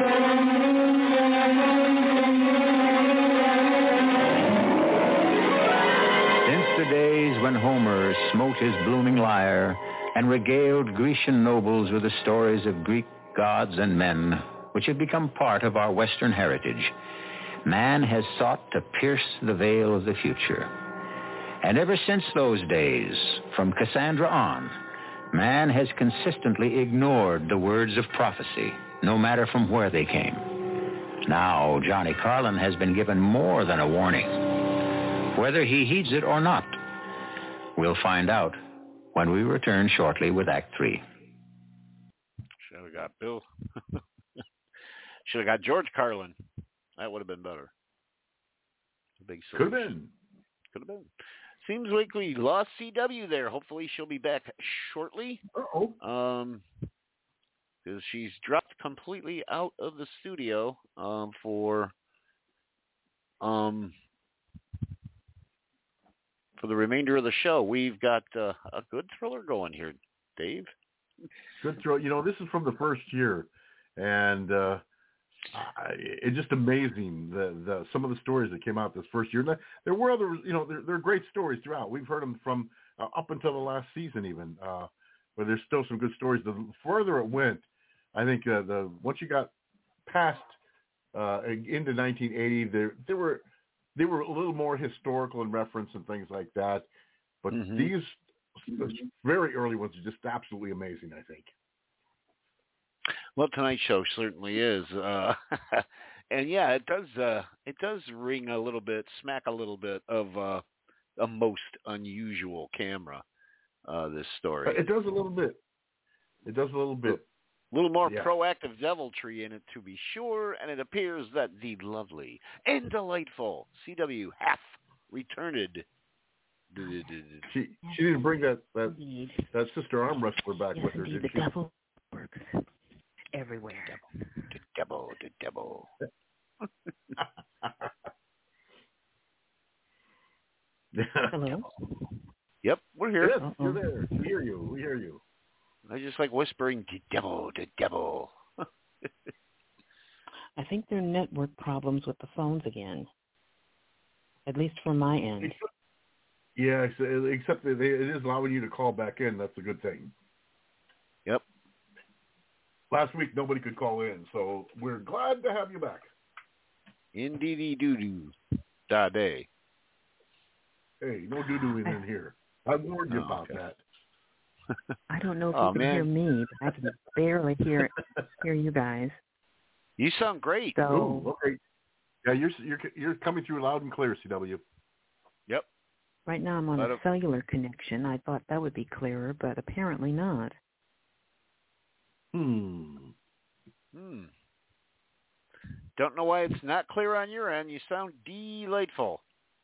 The days when Homer smote his blooming lyre and regaled Grecian nobles with the stories of Greek gods and men, which have become part of our Western heritage, man has sought to pierce the veil of the future. And ever since those days, from Cassandra on, Man has consistently ignored the words of prophecy, no matter from where they came. Now, Johnny Carlin has been given more than a warning. Whether he heeds it or not, we'll find out when we return shortly with Act Three. Should have got Bill. Should have got George Carlin. That would have been better. A big solution. Could have been. Could have been. Seems like we lost C W there. Hopefully she'll be back shortly. Uh-oh. Um, because she's dropped completely out of the studio um, for um for the remainder of the show. We've got uh, a good thriller going here, Dave. Good throw. You know, this is from the first year, and uh, I, it's just amazing the, the some of the stories that came out this first year. There were other, you know, there, there are great stories throughout. We've heard them from uh, up until the last season, even. Uh, but there's still some good stories. The further it went, I think uh, the once you got past uh, into nineteen eighty, there there were they were a little more historical in reference and things like that. But mm-hmm. these the very early ones are just absolutely amazing, I think. Well, tonight's show certainly is, uh, and yeah, it does. Uh, it does ring a little bit, smack a little bit of uh, a most unusual camera. Uh, this story. It does a little bit. It does a little bit. A little more yeah. proactive deviltry in it, to be sure, and it appears that the lovely and delightful C W hath returned. She she didn't bring that that, that sister arm wrestler back yes, with her, indeed, did the she? devil works everywhere. The devil, the devil, the devil. Hello. Yep, we're here. Yes, you're there. We hear you. We hear you. I just like whispering, the devil, the devil. I think there are network problems with the phones again, at least from my end. Yeah, except that it is allowing you to call back in. That's a good thing. Yep. Last week, nobody could call in, so we're glad to have you back. Indeedy doo-doo. Da day. Hey, no doo-dooing in here. I warned you oh, about okay. that. I don't know if oh, you can man. hear me, but I can barely hear hear you guys. You sound great. So, Ooh, okay. Yeah, you're you're you're coming through loud and clear, C W. Yep. Right now I'm on Let a it... cellular connection. I thought that would be clearer, but apparently not. Hmm. Hmm. Don't know why it's not clear on your end. You sound delightful.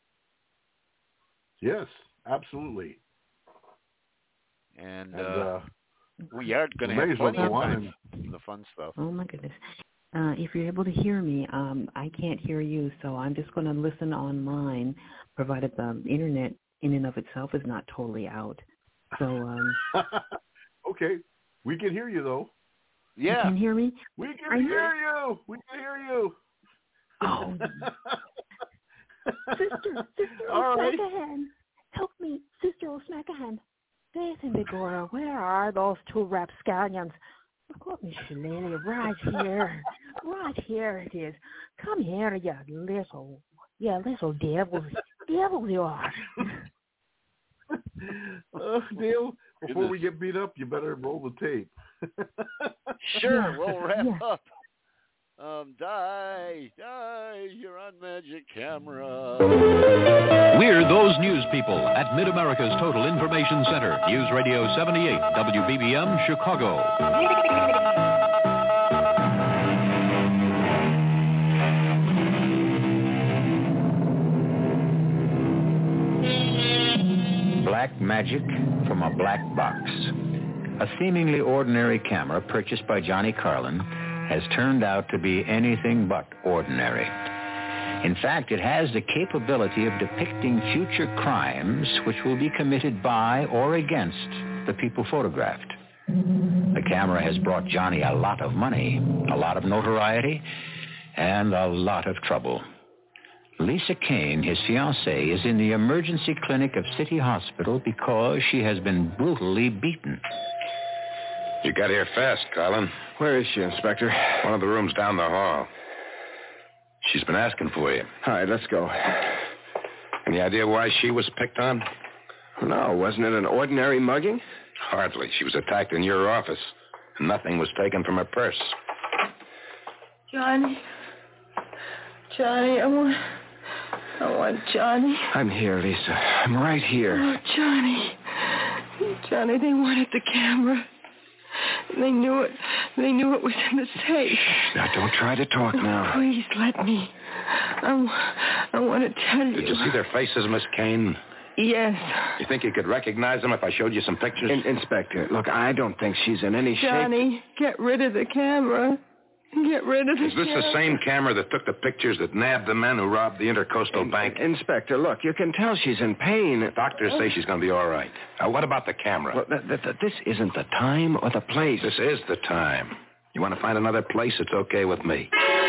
Yes, absolutely. And, and uh, uh, we are going to have plenty of time and... for the fun stuff. Oh, my goodness. Uh, if you're able to hear me, um, I can't hear you, so I'm just going to listen online, provided the Internet in and of itself is not totally out. So, um, okay. We can hear you, though. Yeah. You can hear me? We can Are hear you? you. We can hear you. Oh. Sister, Sister All right. O'Smackahan. Help me, Sister O'Smackahan. Listen, Begorra, where are those two rapscallions? Of course, Miss Shillelagh, right here. Right here it is. Come here, you little, you little devils. Devils you are. uh, Dale, before Goodness. we get beat up, you better roll the tape. Sure, yeah. we'll wrap yeah. up. Um, die, die, you're on Magic Camera. We're those news people at Mid-America's Total Information Center. News Radio seventy-eight, W B B M, Chicago. Black magic from a black box. A seemingly ordinary camera purchased by Johnny Carlin has turned out to be anything but ordinary. In fact, it has the capability of depicting future crimes which will be committed by or against the people photographed. The camera has brought Johnny a lot of money, a lot of notoriety, and a lot of trouble. Lisa Kane, his fiancée, is in the emergency clinic of City Hospital because she has been brutally beaten. You got here fast, Carlin. Where is she, Inspector? One of the rooms down the hall. She's been asking for you. All right, let's go. Any idea why she was picked on? No, wasn't it an ordinary mugging? Hardly. She was attacked in your office. And nothing was taken from her purse. Johnny. Johnny, I want... I want Johnny. I'm here, Lisa. I'm right here. Oh, Johnny. Johnny, they wanted the camera. They knew it. They knew it was in the safe. Now, don't try to talk oh, now. Please, let me. I, I want to tell you. Did you see their faces, Miss Kane? Yes. You think you could recognize them if I showed you some pictures? In- Inspector, look, I don't think she's in any shape. Johnny, get rid of the camera. Get rid of the Is this camera. the same camera that took the pictures that nabbed the men who robbed the Intercoastal In- Bank? Inspector, look, you can tell she's in pain. Doctors say she's going to be all right. Now, what about the camera? Well, th- th- th- this isn't the time or the place. This is the time. You want to find another place? It's okay with me.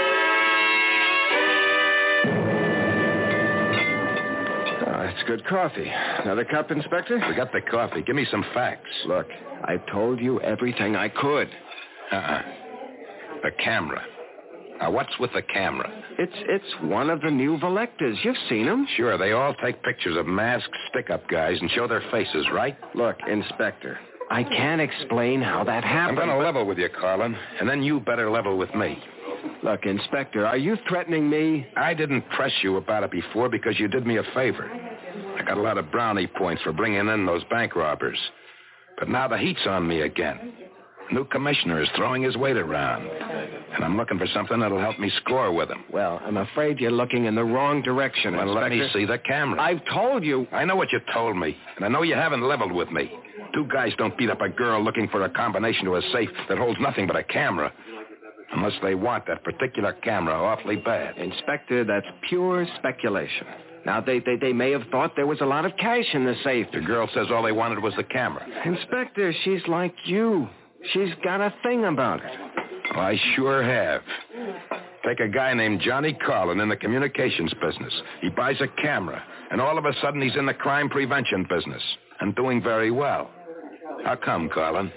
Oh, it's good coffee. Another cup, Inspector? We got the coffee. Give me some facts. Look, I told you everything I could. Uh-uh. The camera. Now, what's with the camera? It's it's one of the new Volectas. You've seen them. Sure, they all take pictures of masked stick-up guys and show their faces, right? Look, Inspector, I can't explain how that happened. I'm going to but... level with you, Carlin, and then you better level with me. Look, Inspector, are you threatening me? I didn't press you about it before because you did me a favor. I got a lot of brownie points for bringing in those bank robbers. But now the heat's on me again. New commissioner is throwing his weight around. And I'm looking for something that'll help me score with him. Well, I'm afraid you're looking in the wrong direction, Well, Inspector. let me see the camera. I've told you. I know what you told me, and I know you haven't leveled with me. Two guys don't beat up a girl looking for a combination to a safe that holds nothing but a camera. Unless they want that particular camera awfully bad. Inspector, that's pure speculation. Now, they, they, they may have thought there was a lot of cash in the safe. The girl says all they wanted was the camera. Inspector, she's like you. She's got a thing about it. Well, I sure have. Take a guy named Johnny Carlin in the communications business. He buys a camera, and all of a sudden he's in the crime prevention business, and doing very well. How come, Carlin?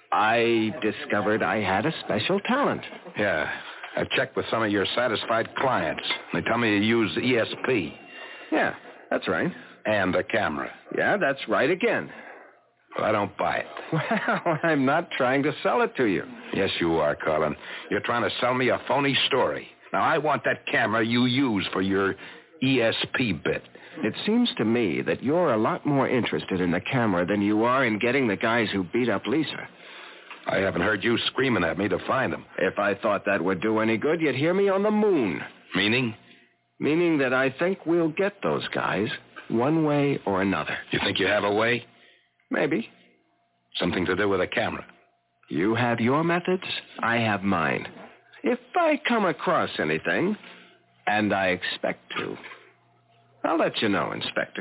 I discovered I had a special talent. Yeah, I've checked with some of your satisfied clients. They tell me you use E S P. Yeah, that's right. And a camera. Yeah, that's right again. Well, I don't buy it. Well, I'm not trying to sell it to you. Yes, you are, Carlin. You're trying to sell me a phony story. Now, I want that camera you use for your E S P bit. It seems to me that you're a lot more interested in the camera than you are in getting the guys who beat up Lisa. I haven't heard you screaming at me to find them. If I thought that would do any good, you'd hear me on the moon. Meaning? Meaning that I think we'll get those guys one way or another. You think you have a way? Maybe. Something to do with a camera. You have your methods, I have mine. If I come across anything, and I expect to, I'll let you know, Inspector.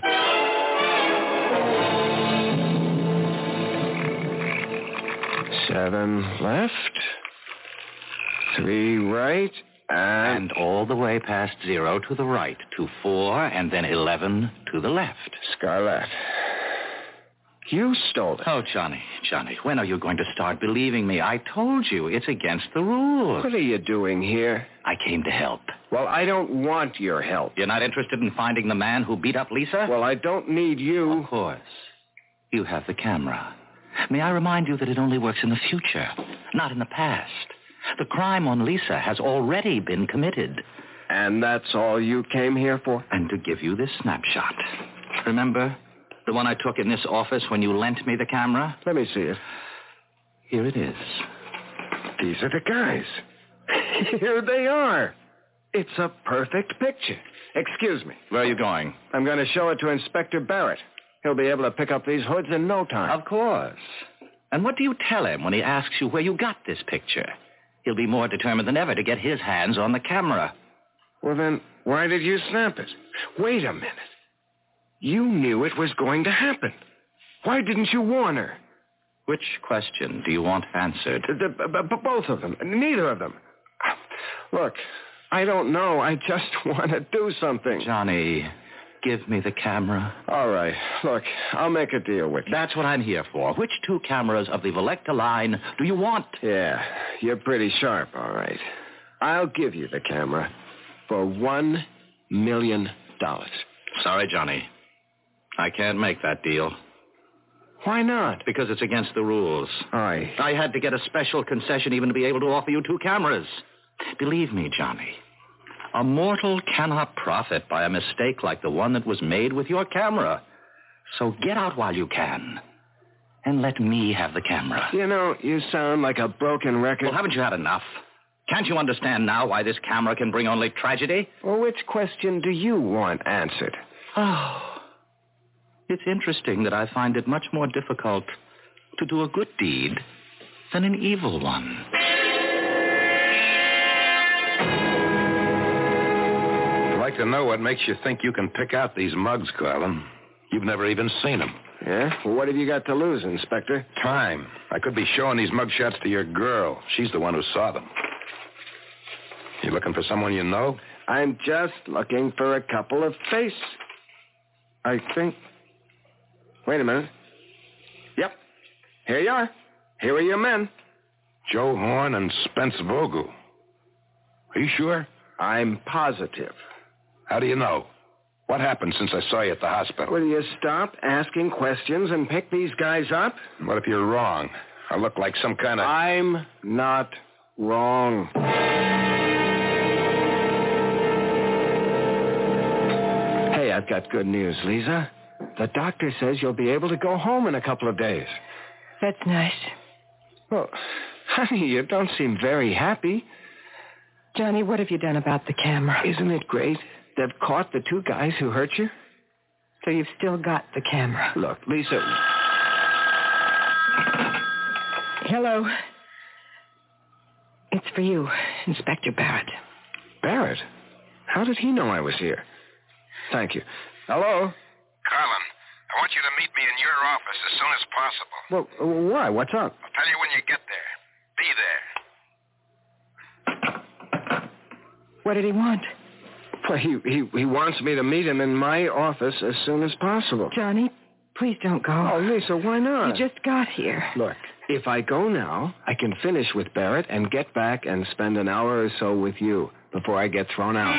Seven left, three right, and... And all the way past zero to the right, to four, and then eleven to the left. Scarlett. You stole it. Oh, Johnny, Johnny, when are you going to start believing me? I told you, it's against the rules. What are you doing here? I came to help. Well, I don't want your help. You're not interested in finding the man who beat up Lisa? Well, I don't need you. Of course. You have the camera. May I remind you that it only works in the future, not in the past. The crime on Lisa has already been committed. And that's all you came here for? And to give you this snapshot. Remember? The one I took in this office when you lent me the camera? Let me see it. Here it is. These are the guys. Here they are. It's a perfect picture. Excuse me. Where are you going? I'm going to show it to Inspector Barrett. He'll be able to pick up these hoods in no time. Of course. And what do you tell him when he asks you where you got this picture? He'll be more determined than ever to get his hands on the camera. Well, then, why did you snap it? Wait a minute. You knew it was going to happen. Why didn't you warn her? Which question do you want answered? The, the, b- b- both of them. Neither of them. Look, I don't know. I just want to do something. Johnny, give me the camera. All right. Look, I'll make a deal with you. That's what I'm here for. Which two cameras of the Volecta line do you want? Yeah, you're pretty sharp, all right. I'll give you the camera for one million dollars. Sorry, Johnny. I can't make that deal. Why not? Because it's against the rules. Aye. I had to get a special concession even to be able to offer you two cameras. Believe me, Johnny, a mortal cannot profit by a mistake like the one that was made with your camera. So get out while you can. And let me have the camera. You know, you sound like a broken record. Well, haven't you had enough? Can't you understand now why this camera can bring only tragedy? Well, which question do you want answered? Oh, it's interesting that I find it much more difficult to do a good deed than an evil one. I'd like to know what makes you think you can pick out these mugs, Carlin. You've never even seen them. Yeah? Well, what have you got to lose, Inspector? Time. I could be showing these mugshots to your girl. She's the one who saw them. You looking for someone you know? I'm just looking for a couple of faces. I think... Wait a minute. Yep. Here you are. Here are your men. Joe Horn and Spence Vogel. Are you sure? I'm positive. How do you know? What happened since I saw you at the hospital? Will you stop asking questions and pick these guys up? What if you're wrong? I look like some kind of... I'm not wrong. Hey, I've got good news, Lisa. The doctor says you'll be able to go home in a couple of days. That's nice. Well, honey, you don't seem very happy. Johnny, what have you done about the camera? Isn't it great? They've caught the two guys who hurt you. So you've still got the camera. Look, Lisa. Hello. It's for you, Inspector Barrett. Barrett? How did he know I was here? Thank you. Hello? Carlin, I want you to meet me in your office as soon as possible. Well, why? What's up? I'll tell you when you get there. Be there. What did he want? Well, he, he, he wants me to meet him in my office as soon as possible. Johnny, please don't go. Oh, Lisa, why not? You just got here. Look, if I go now, I can finish with Barrett and get back and spend an hour or so with you before I get thrown out.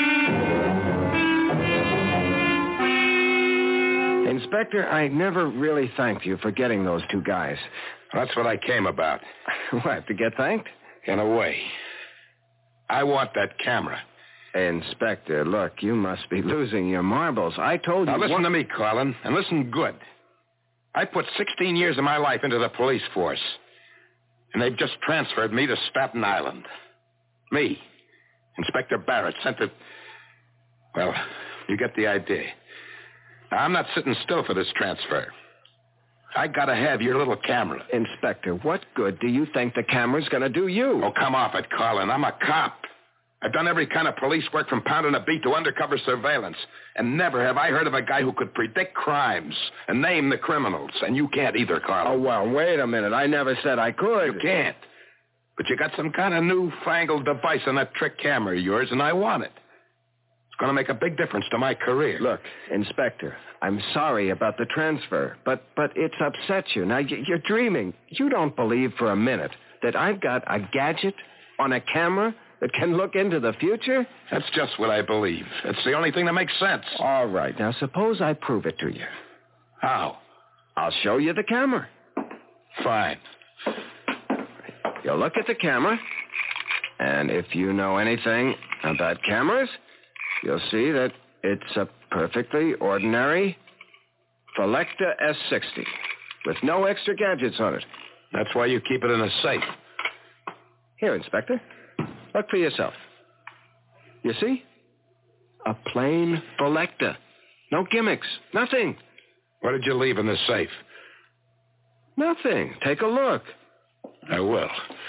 Inspector, I never really thanked you for getting those two guys. That's what I came about. What, to get thanked? In a way. I want that camera. Inspector, look, you must be losing your marbles. I told you... Now, listen one... to me, Carlin, and listen good. I put sixteen years of my life into the police force, and they've just transferred me to Staten Island. Me, Inspector Barrett, sent to... Well, you get the idea. Now, I'm not sitting still for this transfer. I gotta have your little camera. Inspector, what good do you think the camera's gonna do you? Oh, come off it, Carlin. I'm a cop. I've done every kind of police work from pounding a beat to undercover surveillance. And never have I heard of a guy who could predict crimes and name the criminals. And you can't either, Carlin. Oh, well, wait a minute. I never said I could. You can't. But you got some kind of newfangled device on that trick camera of yours, and I want it. It's going to make a big difference to my career. Look, Inspector, I'm sorry about the transfer, but but it's upset you. Now, you're dreaming. You don't believe for a minute that I've got a gadget on a camera that can look into the future? That's just what I believe. It's the only thing that makes sense. All right. Now, suppose I prove it to you. How? I'll show you the camera. Fine. You'll look at the camera, and if you know anything about cameras, you'll see that it's a perfectly ordinary Felecta S sixty with no extra gadgets on it. That's why you keep it in a safe. Here, Inspector. Look for yourself. You see? A plain Felecta. No gimmicks. Nothing. What did you leave in the safe? Nothing. Take a look. I will.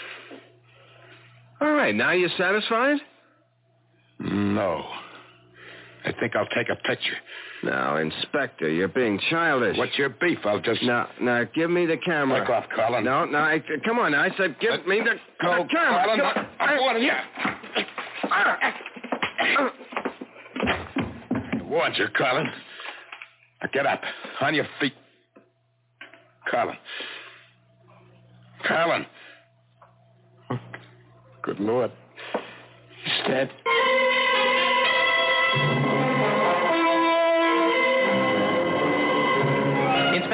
All right. Now you satisfied? No. I think I'll take a picture. Now, Inspector, you're being childish. What's your beef? I'll just... Now, now, give me the camera. Back off, Carlin. No, no, I, come on. I said give Let me the, go, the camera. Carlin. Come I'm I, warning you. I warned you, Carlin. Now get up. On your feet. Carlin. Carlin. Good Lord. He's dead.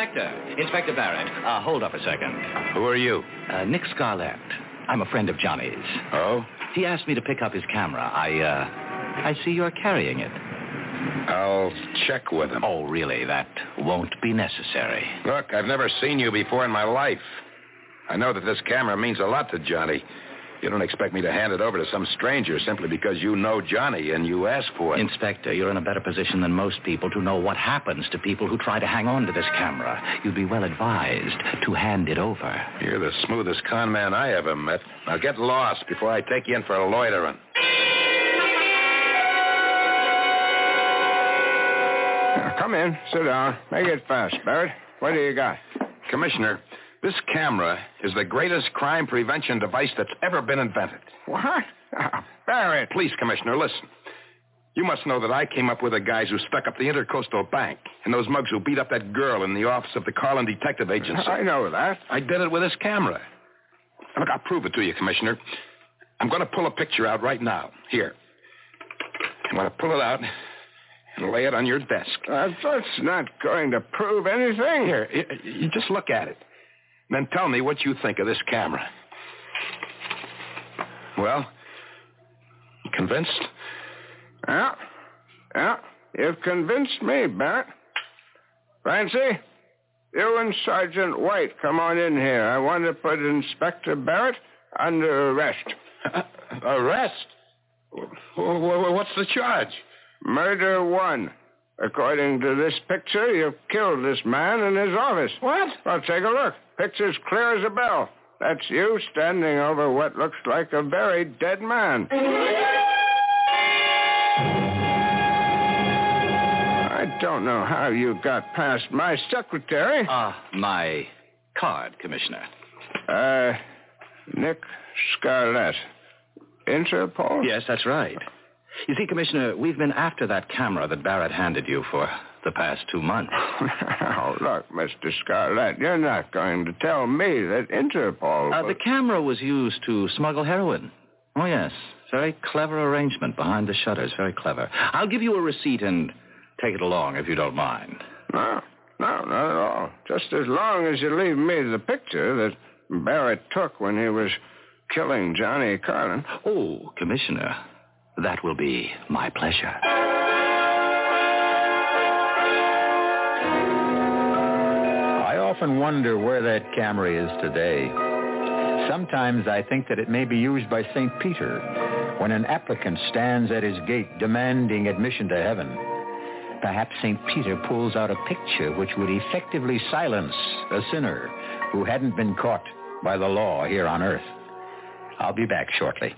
Inspector. Inspector Barrett. Uh, hold up a second. Who are you? Uh, Nick Scarlett. I'm a friend of Johnny's. Oh? He asked me to pick up his camera. I, uh, I see you're carrying it. I'll check with him. Oh, really? That won't be necessary. Look, I've never seen you before in my life. I know that this camera means a lot to Johnny. You don't expect me to hand it over to some stranger simply because you know Johnny and you asked for it. Inspector, you're in a better position than most people to know what happens to people who try to hang on to this camera. You'd be well advised to hand it over. You're the smoothest con man I ever met. Now get lost before I take you in for a loitering. Now, come in. Sit down. Make it fast, Barrett. What do you got? Commissioner, this camera is the greatest crime prevention device that's ever been invented. What? Oh, Barrett. Please, Commissioner, listen. You must know that I came up with the guys who stuck up the Intercoastal Bank and those mugs who beat up that girl in the office of the Carlin Detective Agency. I know that. I did it with this camera. Look, I'll prove it to you, Commissioner. I'm going to pull a picture out right now. Here. I'm going to pull it out and lay it on your desk. Uh, that's not going to prove anything. Here, you, you just look at it. Then tell me what you think of this camera. Well, you convinced? Yeah. Yeah. You've convinced me, Barrett. Francie, you and Sergeant White, come on in here. I want to put Inspector Barrett under arrest. Uh, arrest? What's the charge? Murder one. According to this picture, you've killed this man in his office. What? Well, take a look. Picture's clear as a bell. That's you standing over what looks like a very dead man. I don't know how you got past my secretary. Ah, uh, my card, Commissioner. Uh, Nick Scarlett. Interpol? Yes, that's right. You see, Commissioner, we've been after that camera that Barrett handed you for the past two months. Oh, look, Mister Scarlett, you're not going to tell me that Interpol... Uh, was... The camera was used to smuggle heroin. Oh, yes. Very clever arrangement behind the shutters. Very clever. I'll give you a receipt and take it along if you don't mind. No, no, not at all. Just as long as you leave me the picture that Barrett took when he was killing Johnny Carlin. Oh, Commissioner, that will be my pleasure. I often wonder where that camera is today. Sometimes I think that it may be used by Saint Peter when an applicant stands at his gate demanding admission to heaven. Perhaps Saint Peter pulls out a picture which would effectively silence a sinner who hadn't been caught by the law here on earth. I'll be back shortly.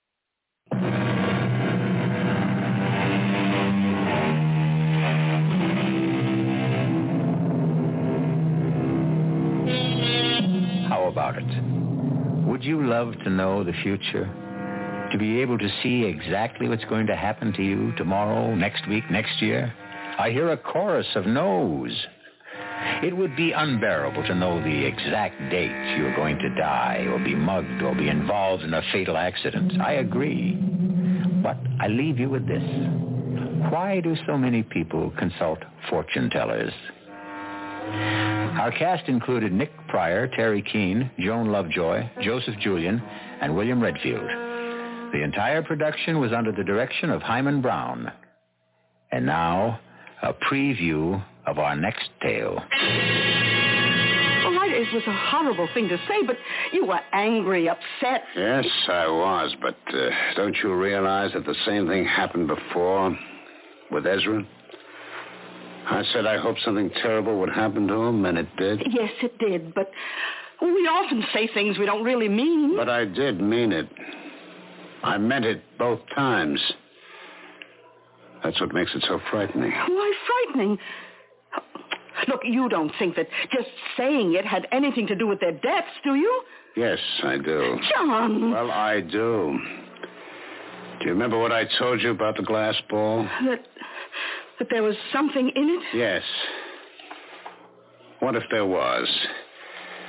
How about it? Would you love to know the future? To be able to see exactly what's going to happen to you tomorrow, next week, next year? I hear a chorus of no's. It would be unbearable to know the exact date you're going to die or be mugged or be involved in a fatal accident. I agree. But I leave you with this. Why do so many people consult fortune tellers? Our cast included Nick Pryor, Terry Keane, Joan Lovejoy, Joseph Julian, and William Redfield. The entire production was under the direction of Hyman Brown. And now, a preview of our next tale. All right, it was a horrible thing to say, but you were angry, upset. Yes, I was, but uh, don't you realize that the same thing happened before with Ezra? I said I hoped something terrible would happen to him, and it did. Yes, it did, but we often say things we don't really mean. But I did mean it. I meant it both times. That's what makes it so frightening. Why frightening? Look, you don't think that just saying it had anything to do with their deaths, do you? Yes, I do. John! Well, I do. Do you remember what I told you about the glass ball? That, that there was something in it? Yes. What if there was?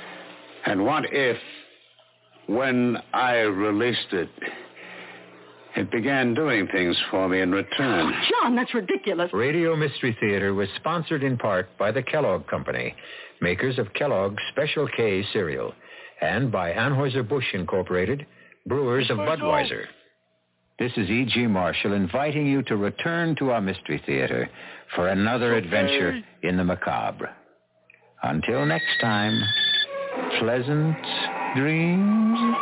And what if, when I released it, It began doing things for me in return. John, that's ridiculous. Radio Mystery Theater was sponsored in part by the Kellogg Company, makers of Kellogg's Special K cereal, and by Anheuser-Busch Incorporated, brewers of Budweiser. This is E G. Marshall inviting you to return to our Mystery Theater for another okay. adventure in the macabre. Until next time, pleasant dreams.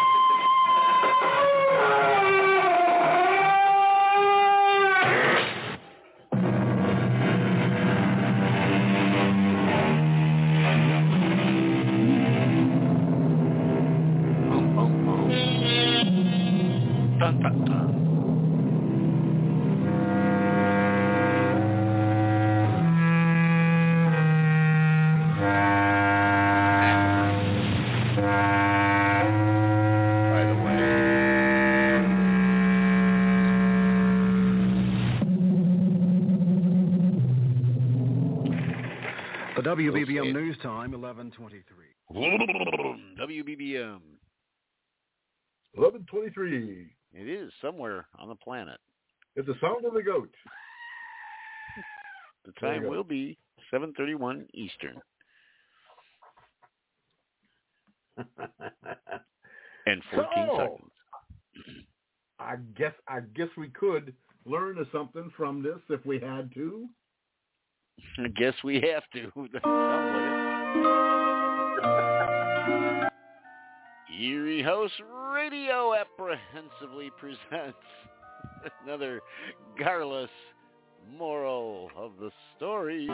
Dun, dun, dun. By the way, the W B B M News Time, eleven twenty-three. W B B M. eleven twenty-three. It is somewhere on the planet. It's the sound of the goat. The time will be seven thirty-one Eastern. And fourteen so, seconds. I guess I guess we could learn something from this if we had to. I guess we have to. That sounds like it. Erie House Radio apprehensively presents another garrulous moral of the story.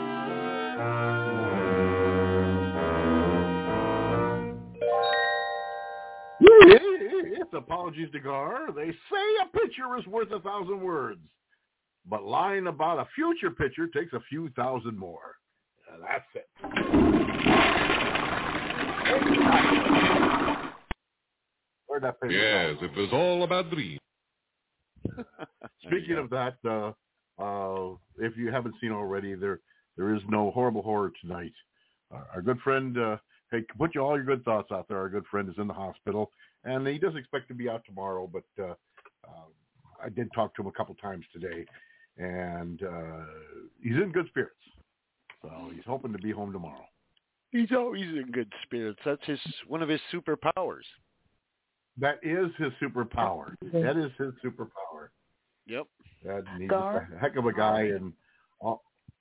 It's apologies to Gar. They say a picture is worth a thousand words, but lying about a future picture takes a few thousand more. Uh, that's it. Where'd that picture Yes, go? it was all about dreams. Speaking of that, uh, uh, if you haven't seen already, there there is no horrible horror tonight. Our, our good friend, uh, hey, put you all your good thoughts out there. Our good friend is in the hospital, and he does expect to be out tomorrow, but uh, uh, I did talk to him a couple times today, and uh, he's in good spirits. So he's hoping to be home tomorrow. He's always in good spirits. That's his one of his superpowers. That is his superpower. That is his superpower. Yep. That, he's a heck of a guy, and all,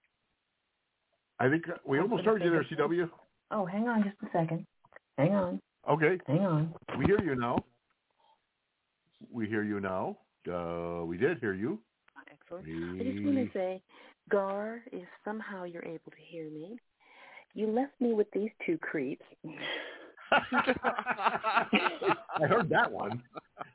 I think we almost started you there, C W. Oh, hang on just a second. Hang on. Okay. Hang on. We hear you now. We hear you now. Uh, we did hear you. Excellent. We... I just want to say, Gar, if somehow you're able to hear me, you left me with these two creeps. I heard that one.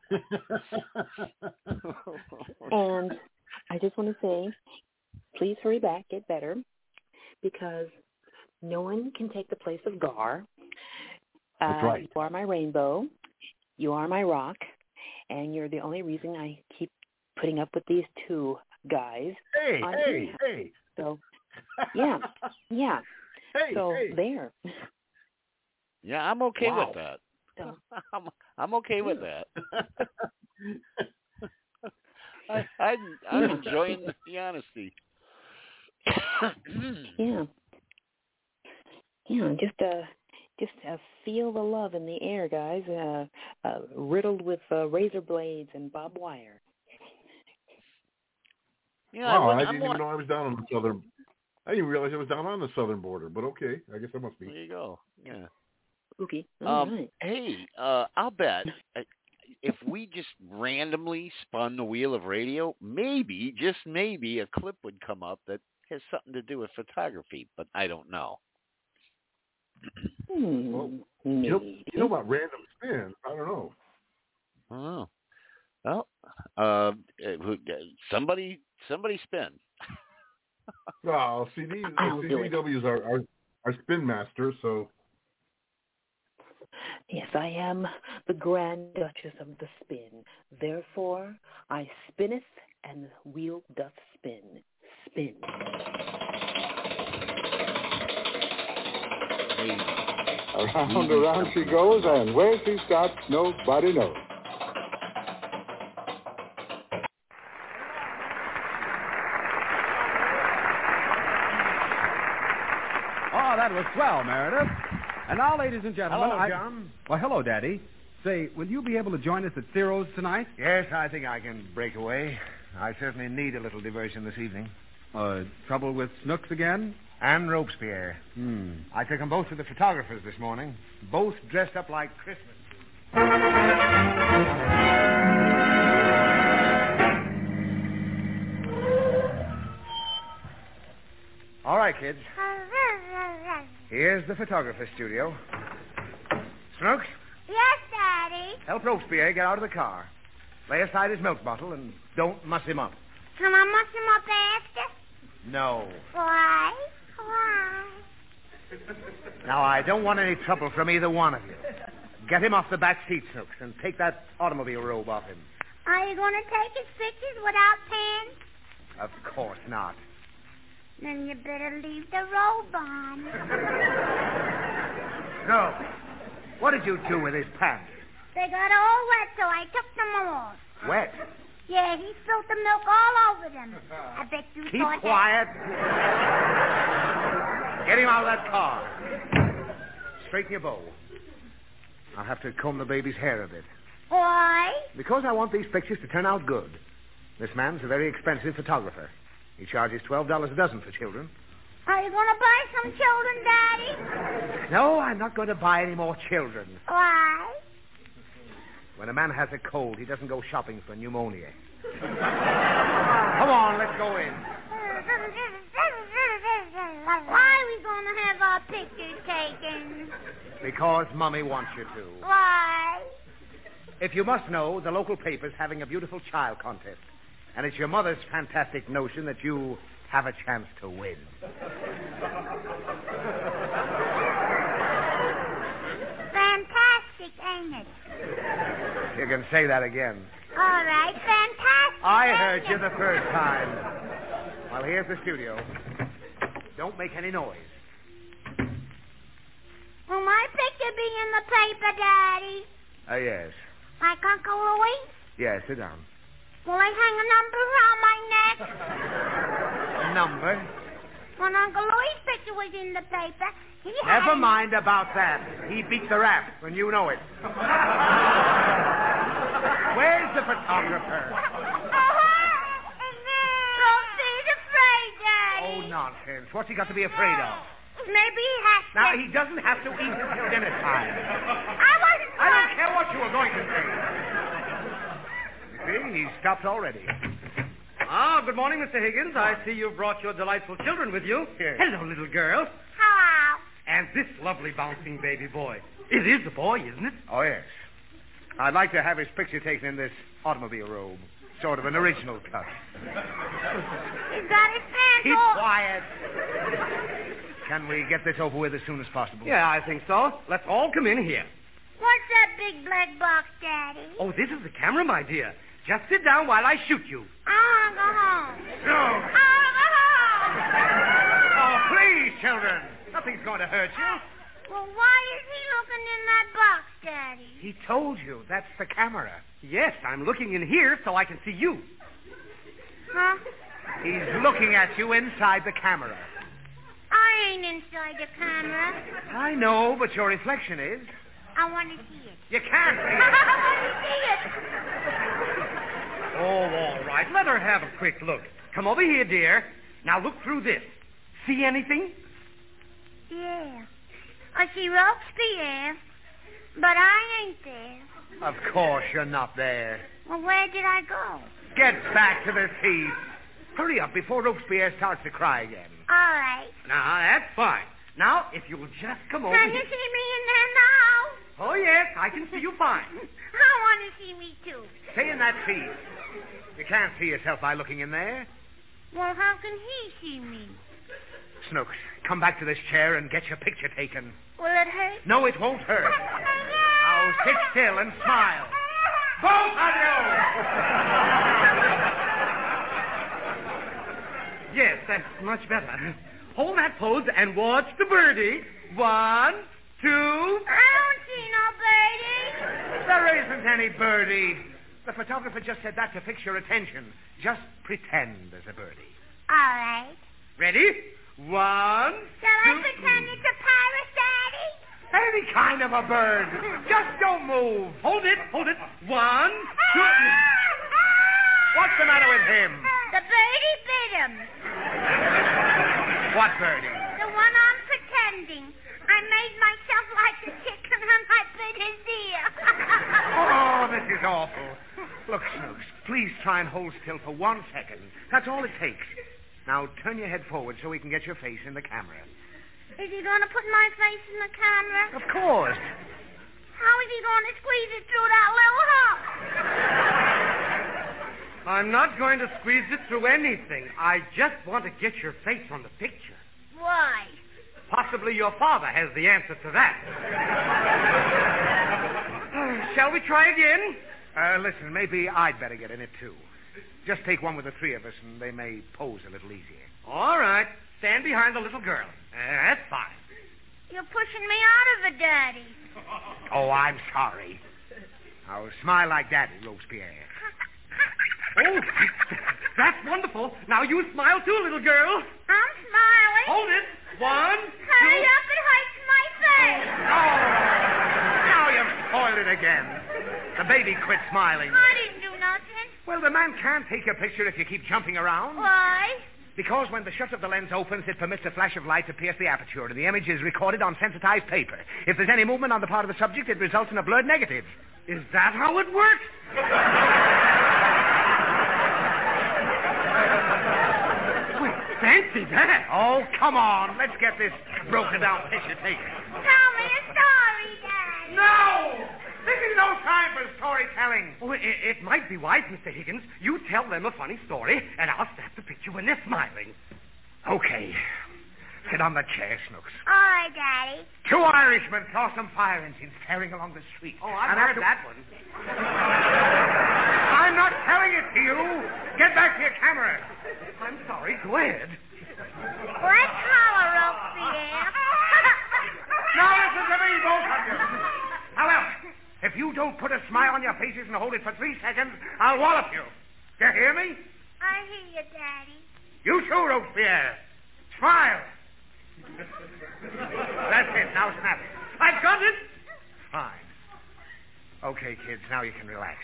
And I just want to say, please hurry back, get better, because no one can take the place of Gar. Uh, That's right. You are my rainbow. You are my rock. And you're the only reason I keep putting up with these two guys. Hey, on hey, Internet. hey. So, yeah, yeah. Hey, so hey. there. Yeah, I'm okay Wow. with that. So, I'm, I'm okay with that. I, I, I'm enjoying the honesty. yeah. Yeah, just uh, just uh, feel the love in the air, guys. Uh, uh, riddled with uh, razor blades and barbed wire. Yeah, wow, I, I I'm didn't even know I was down on the southern. I didn't realize I was down on the southern border, but okay, I guess I must be. There you go. Yeah. Okay. Um, right. Hey, uh, I'll bet uh, if we just randomly spun the wheel of radio, maybe, just maybe, a clip would come up that has something to do with photography, but I don't know. Hmm. Well, you know, you know about random spins? I don't know. I don't know. Well, uh, somebody, somebody spin. Well, see, these I'll the do C Ws are, are are spin masters, so. Yes, I am the Grand Duchess of the Spin. Therefore, I spinneth, and the wheel doth spin. Spin. Around, around she goes, and where she stops, nobody knows. Swell, Meredith. And now, ladies and gentlemen... Hello, I... John. Well, hello, Daddy. Say, will you be able to join us at Ciro's tonight? Yes, I think I can break away. I certainly need a little diversion this evening. Uh, trouble with Snooks again? And Robespierre. Hmm. I took them both to the photographers this morning. Both dressed up like Christmas. All right, kids. Here's the photographer's studio. Snooks, Yes, Daddy. help Robespierre get out of the car. Lay aside his milk bottle and don't muss him up. Can I muss him up after? No. Why? Why? Now, I don't want any trouble from either one of you. Get him off the back seat, Snooks, and take that automobile robe off him. Are you going to take his pictures without pants? Of course not. Then you better leave the robe on. No. What did you do with his pants? They got all wet, so I took them off. Wet. Yeah, he spilled the milk all over them. I bet you Keep thought quiet. Get him out of that car. Straighten your bow. I'll have to comb the baby's hair a bit. Why? Because I want these pictures to turn out good. This man's a very expensive photographer. He charges twelve dollars a dozen for children. Are you going to buy some children, Daddy? No, I'm not going to buy any more children. Why? When a man has a cold, he doesn't go shopping for pneumonia. Come on, let's go in. Why are we going to have our pictures taken? Because Mummy wants you to. Why? If you must know, the local paper's having a beautiful child contest. And it's your mother's fantastic notion that you have a chance to win. Fantastic, ain't it? You can say that again. All right, fantastic. I heard you the first time. Well, here's the studio. Don't make any noise. Will my picture be in the paper, Daddy? Ah, uh, yes. Like Uncle Louis? Yes, sit down. Will I hang a number around my neck? Number? When Uncle Louis' picture was in the paper, he had... Never mind about that. He beat the rap, and you know it. Where's the photographer? Rosie's afraid, Daddy. Oh, nonsense. What's he got to be afraid of? Maybe he has to... Now, he doesn't have to eat until dinner time. I wasn't... I don't care what you were going to say. You see, he's stopped already. Ah, good morning, Mister Higgins. I see you've brought your delightful children with you. Yes. Hello, little girl. Hello. And this lovely bouncing baby boy. It is a boy, isn't it? Oh, yes. I'd like to have his picture taken in this automobile robe. Sort of an original cut. He's got his pants Keep off. quiet. Can we get this over with as soon as possible? Yeah, I think so. Let's all come in here. What's that big black box, Daddy? Oh, this is the camera, my dear. Just sit down while I shoot you. I want to go home. No. I want to go home. Oh, please, children. Nothing's going to hurt you. Well, why is he looking in that box, Daddy? He told you. That's the camera. Yes, I'm looking in here so I can see you. Huh? He's looking at you inside the camera. I ain't inside the camera. I know, but your reflection is. I want to see it. You can't see it. I want to see it. Oh, all right. Let her have a quick look. Come over here, dear. Now look through this. See anything? Yeah. I see Robespierre, but I ain't there. Of course you're not there. Well, where did I go? Get back to the seat. Hurry up before Robespierre starts to cry again. All right. Now, that's fine. Now, if you'll just come over Can here. you see me in there now? Oh, yes, I can see you fine. I want to see me, too. Stay in that seat. You can't see yourself by looking in there. Well, how can he see me? Snooks, come back to this chair and get your picture taken. Will it hurt? No, it won't hurt. Now sit still and smile. Both of you! Yes, that's much better. Hold that pose and watch the birdie. One, two... I don't see no birdie. There isn't any birdie. The photographer just said that to fix your attention. Just pretend there's a birdie. All right. Ready? One. Shall I pretend it's a parrot, Daddy? Any kind of a bird. Just don't move. Hold it, hold it. One, two. What's the matter with him? The birdie bit him. What birdie? The one I'm pretending. I made myself like a chicken and I bit his ear. Oh, this is awful. Look, Snooks, please try and hold still for one second. That's all it takes. Now turn your head forward so we can get your face in the camera. Is he going to put my face in the camera? Of course. How is he going to squeeze it through that little hole? I'm not going to squeeze it through anything. I just want to get your face on the picture. Why? Possibly your father has the answer to that. uh, shall we try again? Uh, listen, maybe I'd better get in it, too. Just take one with the three of us, and they may pose a little easier. All right. Stand behind the little girl. Uh, that's fine. You're pushing me out of it, Daddy. Oh, I'm sorry. Now, smile like Daddy, Robespierre. Oh, that's wonderful. Now you smile, too, little girl. I'm smiling. Hold it. One, Hurry two. up, it hurts my face. Oh, now you've spoiled it again. The baby quit smiling. I didn't do nothing. Well, the man can't take your picture if you keep jumping around. Why? Because when the shutter of the lens opens, it permits a flash of light to pierce the aperture, and the image is recorded on sensitized paper. If there's any movement on the part of the subject, it results in a blurred negative. Is that how it works? Wait, fancy that. Oh, come on. Let's get this broken down picture taken. Tell me a story, Dad. No! This is no time for storytelling. Oh, it, it might be wise, Mister Higgins. You tell them a funny story, and I'll snap the picture when they're smiling. Okay. Sit on the chair, Snooks. All right, Daddy. Two Irishmen saw some fire engines tearing along the street. Oh, I've And heard after- that one. I'm not telling it to you. Get back to your camera. I'm sorry. Go ahead. Let's holler, Robespierre. Now listen to me, both of you. Now, else, if you don't put a smile on your faces and hold it for three seconds, I'll wallop you. You hear me? I hear you, Daddy. You too, Robespierre. Smile. That's it. Now snap it. I've got it. Fine. Okay, kids, now you can relax.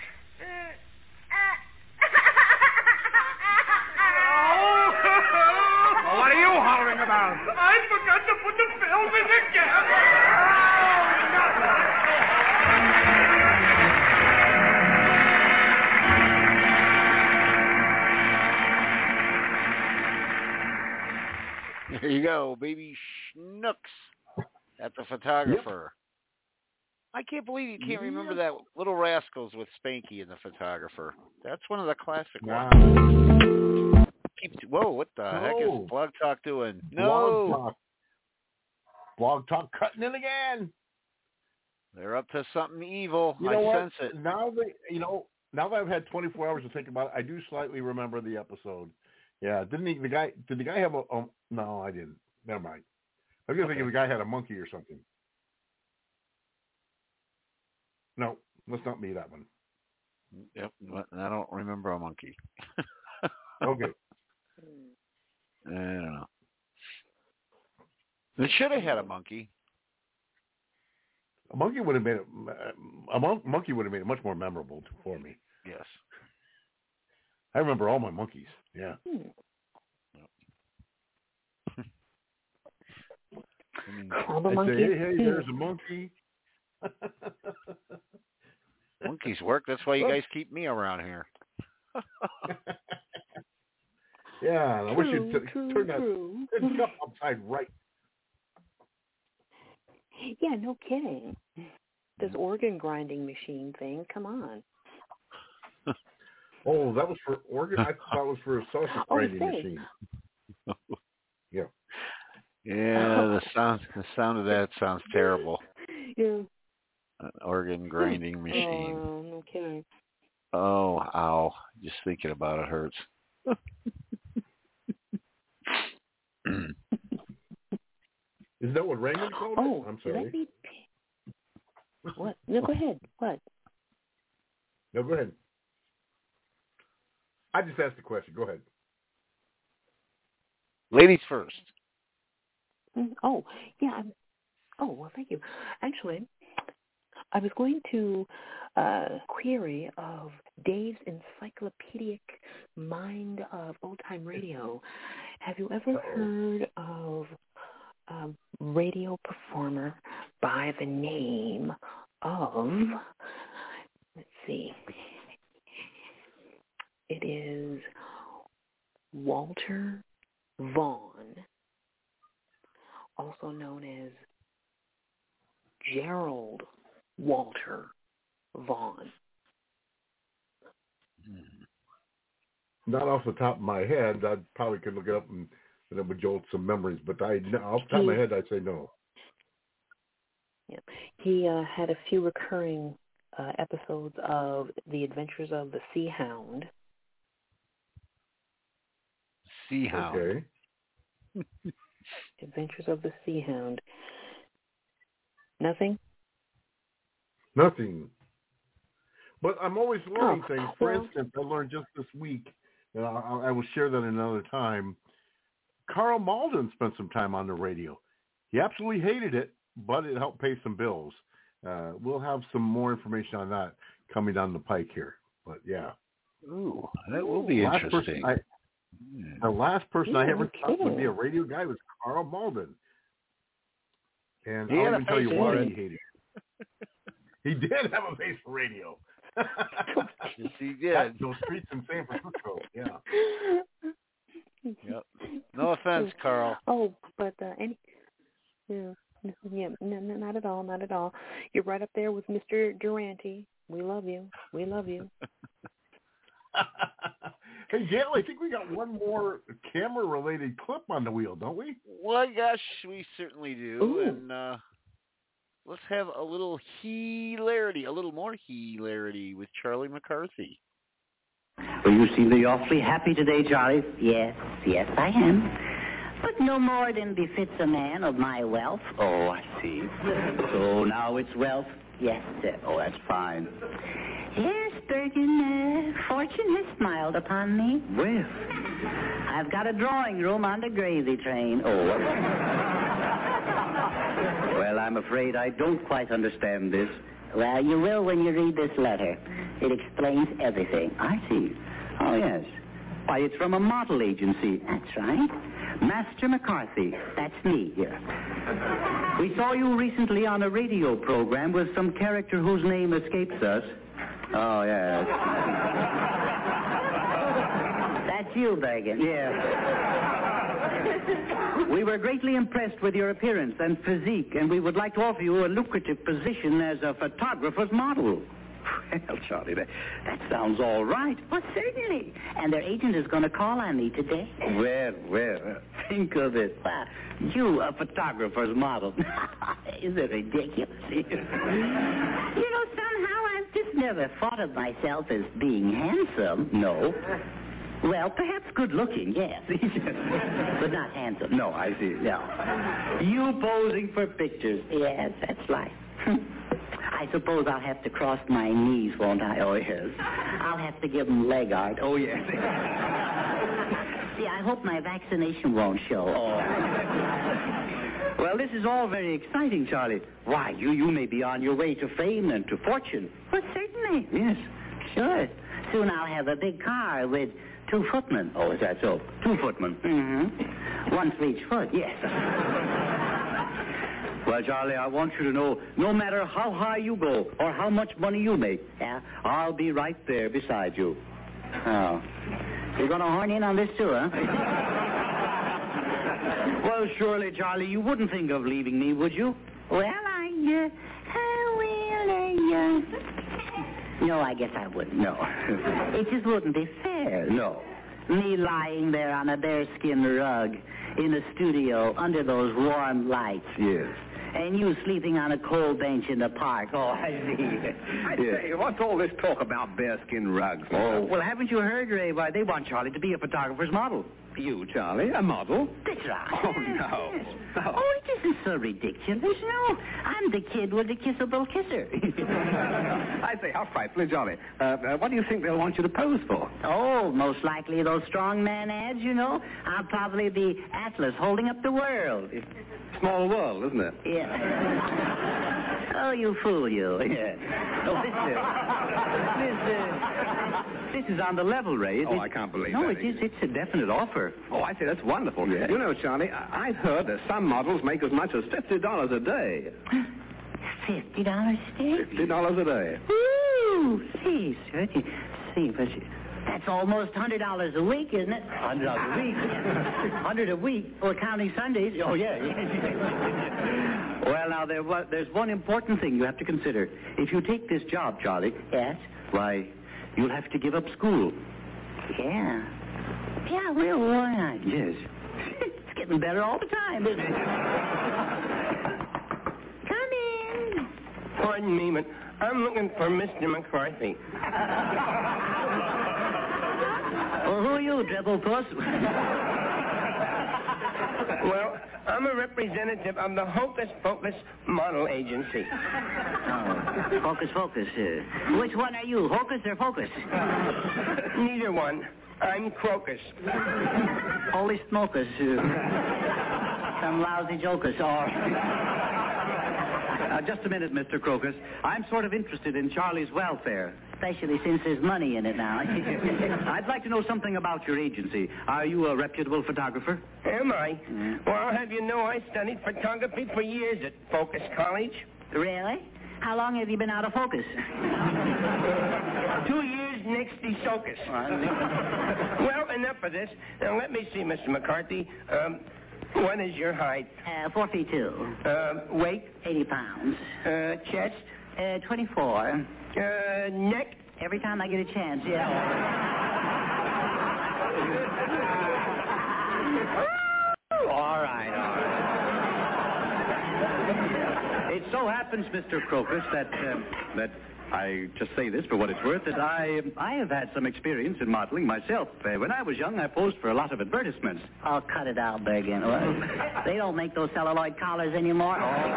Well, what are you hollering about? I forgot to put the film in the There you go, baby Snooks at the photographer. Yep. I can't believe you can't remember that Little Rascals with Spanky and the photographer. That's one of the classic wow. ones. Keeps, whoa, what the oh. heck is Blog Talk doing? No. Blog Talk. Blog Talk cutting in again. They're up to something evil. You I know what? sense it. Now that you know, now that I've had twenty-four hours to think about it, I do slightly remember the episode. Yeah, didn't he? The guy did the guy have a? Um, no, I didn't. Never mind. I was gonna okay. think the guy had a monkey or something. No, let's not be that one. Yep, I don't remember a monkey. Okay. I don't know. It should have had a monkey. A monkey would have made it. A mon- monkey would have made it much more memorable for me. Yes. I remember all my monkeys. Yeah. Hmm. All the I'd monkeys. say, hey, hey, there's a monkey. Monkeys work. That's why you guys keep me around here. Yeah, I true, wish you'd t- true, turn that true. cup upside right. Yeah, no kidding. This organ grinding machine thing, come on. Oh, that was for organ? I thought that was for a sausage grinding oh, machine. Yeah. Yeah, the sound the sound of that sounds terrible. Yeah. An organ grinding machine. Oh, no kidding. Oh, ow. Just thinking about it hurts. Is that what Raymond called oh, it? I'm sorry. Let me... What? No, go ahead. What? No, go ahead. I just asked the question. Go ahead. Ladies first. Oh, yeah. I'm, oh, well, thank you. Actually, I was going to uh, query of Dave's encyclopedic mind of old-time radio. Have you ever Uh-oh. heard of a radio performer by the name of, let's see, it is Walter Vaughn, also known as Gerald Walter Vaughn. Not off the top of my head. I probably could look it up and, and it would jolt some memories, but I, off the top of my head, I'd say no. Yeah. He uh, had a few recurring uh, episodes of The Adventures of the Sea Hound. Sea Hound. Okay. Adventures of the Sea Hound. Nothing? Nothing. But I'm always learning oh, things. For well, instance, I learned just this week, and I, I will share that another time. Carl Malden spent some time on the radio. He absolutely hated it, but it helped pay some bills. Uh, we'll have some more information on that coming down the pike here. But, yeah. Ooh, that will be last interesting. I, the last person yeah, I ever okay. thought would be a radio guy was Carl Malden. And he I'll even tell you why it. he hated it. He did have a face for radio. Yes, he did. That's those streets in San Francisco, yeah. Yep. No offense, Carl. Oh, but uh, any, yeah, yeah, no, no, not at all, not at all. You're right up there with Mister Durante. We love you. We love you. Hey, Gail, I think we got one more camera-related clip on the wheel, don't we? Well, gosh, we certainly do. Ooh. And uh, let's have a little hilarity, a little more hilarity with Charlie McCarthy. Well, you seem to be awfully happy today, Charlie. Yes, yes, I am. But no more than befits a man of my wealth. Oh, I see. So now it's wealth? Yes, sir. Oh, that's fine. Yes, Bergen, uh, fortune has smiled upon me. Well, I've got a drawing room on the gravy train. Oh. Well, I'm afraid I don't quite understand this. Well, you will when you read this letter. It explains everything. I see. Oh, yes. Why, it's from a model agency. That's right. Master McCarthy. That's me here. We saw you recently on a radio program with some character whose name escapes us. Oh, yes. That's you, Bergen. Yes. We were greatly impressed with your appearance and physique, and we would like to offer you a lucrative position as a photographer's model. Well, Charlie, that, that sounds all right. Well, certainly. And their agent is going to call on me today. Well, well, think of it. Well, you, a photographer's model. Is it ridiculous? You know, somehow I've just never thought of myself as being handsome. No. Well, perhaps good-looking, yes. But not handsome. No, I see. No. You posing for pictures. Yes, that's right. I suppose I'll have to cross my knees, won't I? Oh, yes. I'll have to give them leg art. Oh, yes. See, I hope my vaccination won't show. Oh. Well, this is all very exciting, Charlie. Why, you, you may be on your way to fame and to fortune. Well, certainly. Yes. Sure. Soon I'll have a big car with two footmen. Oh, is that so? Two footmen? Mm-hmm. One for each foot, yes. Well, Charlie, I want you to know, no matter how high you go or how much money you make, yeah, I'll be right there beside you. Oh. You're going to horn in on this, too, huh? Well, surely, Charlie, you wouldn't think of leaving me, would you? Well, I, uh, I will, I, uh... No, I guess I wouldn't. No. It just wouldn't be fair. No. Me lying there on a bearskin rug in a studio under those warm lights. Yes. And you sleeping on a cold bench in the park. Oh, I see. I say, what's all this talk about bearskin rugs? Oh, well, haven't you heard, Ray? Why, they want Charlie to be a photographer's model. You, Charlie, a model? That's right. Oh, no. no. Oh, it isn't so ridiculous, no. I'm the kid with the kissable kisser. I say, how frightfully jolly. Uh, uh, what do you think they'll want you to pose for? Oh, most likely those strongman ads, you know. I'll probably be Atlas holding up the world. Small world, isn't it? Yeah. Oh, you fool, you. Yeah. Oh, this is... This, uh, this is on the level, Ray. Oh, I can't believe no, that. No, it is. It's a definite offer. Oh, I say, that's wonderful. Yeah. You know, Charlie, I- I've heard that some models make as much as fifty dollars a day. Fifty dollars a day? Fifty dollars a day. Ooh, see, sir. See, but that's almost a hundred dollars a week, isn't it? Hundred dollars a week. Hundred a week, or counting Sundays. Oh, yeah. Well, now, there wa- there's one important thing you have to consider. If you take this job, Charlie... Yes? Why, you'll have to give up school. Yeah. Yeah, well, why not? Yes. It's getting better all the time, isn't it? Come in. Pardon me, but I'm looking for Mister McCarthy. Well, who are you, Dribblepuss? Well, I'm a representative of the Hocus Pocus Model Agency. Oh, Focus, Focus. Uh, which one are you, Hocus or Focus? Neither one. I'm Crocus. Holy smokers. Uh, some lousy jokers. Or... Uh, just a minute, Mister Crocus. I'm sort of interested in Charlie's welfare. Especially since there's money in it now. I'd like to know something about your agency. Are you a reputable photographer? Am I? Mm. Well, I'll have you know I studied photography for years at Focus College. Really? How long have you been out of focus? Two years next Decocus. Well, enough of this. Now, let me see, Mister McCarthy. Um, what is your height? Uh, four feet two. Uh, weight? Eighty pounds. Uh, chest? Uh, twenty-four. Uh, neck? Every time I get a chance, yeah. all right, all right. It so happens, Mister Crocus, that uh, that I just say this for what it's worth, that I I have had some experience in modeling myself. Uh, when I was young, I posed for a lot of advertisements. Oh, cut it out, Bergen. Well, they don't make those celluloid collars anymore.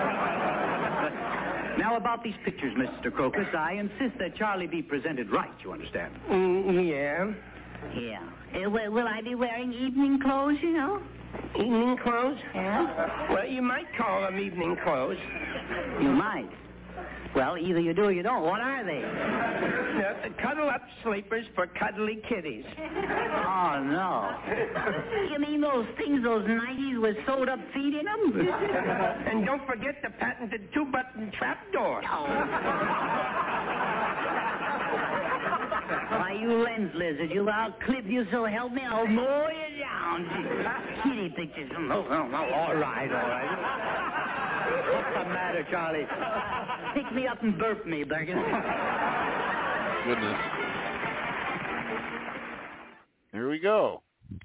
Now, about these pictures, Mister Crocus, I insist that Charlie be presented right, you understand? Mm, yeah. Yeah. Uh, will, will I be wearing evening clothes, you know? Evening clothes? Yeah. Well, you might call them evening clothes. You might. Well, either you do or you don't. What are they? Uh, cuddle-up sleepers for cuddly kitties. Oh, no. You mean those things, those nineties with sewed-up feet in them? And don't forget the patented two-button trapdoor. Oh. Why, you lens lizard, you, I'll clip you so help me, I'll mow you down. Kitty pictures. Oh, oh, oh, all right, all right. What's the matter, Charlie? Pick me up and burp me, Bergen. Goodness. Here we go.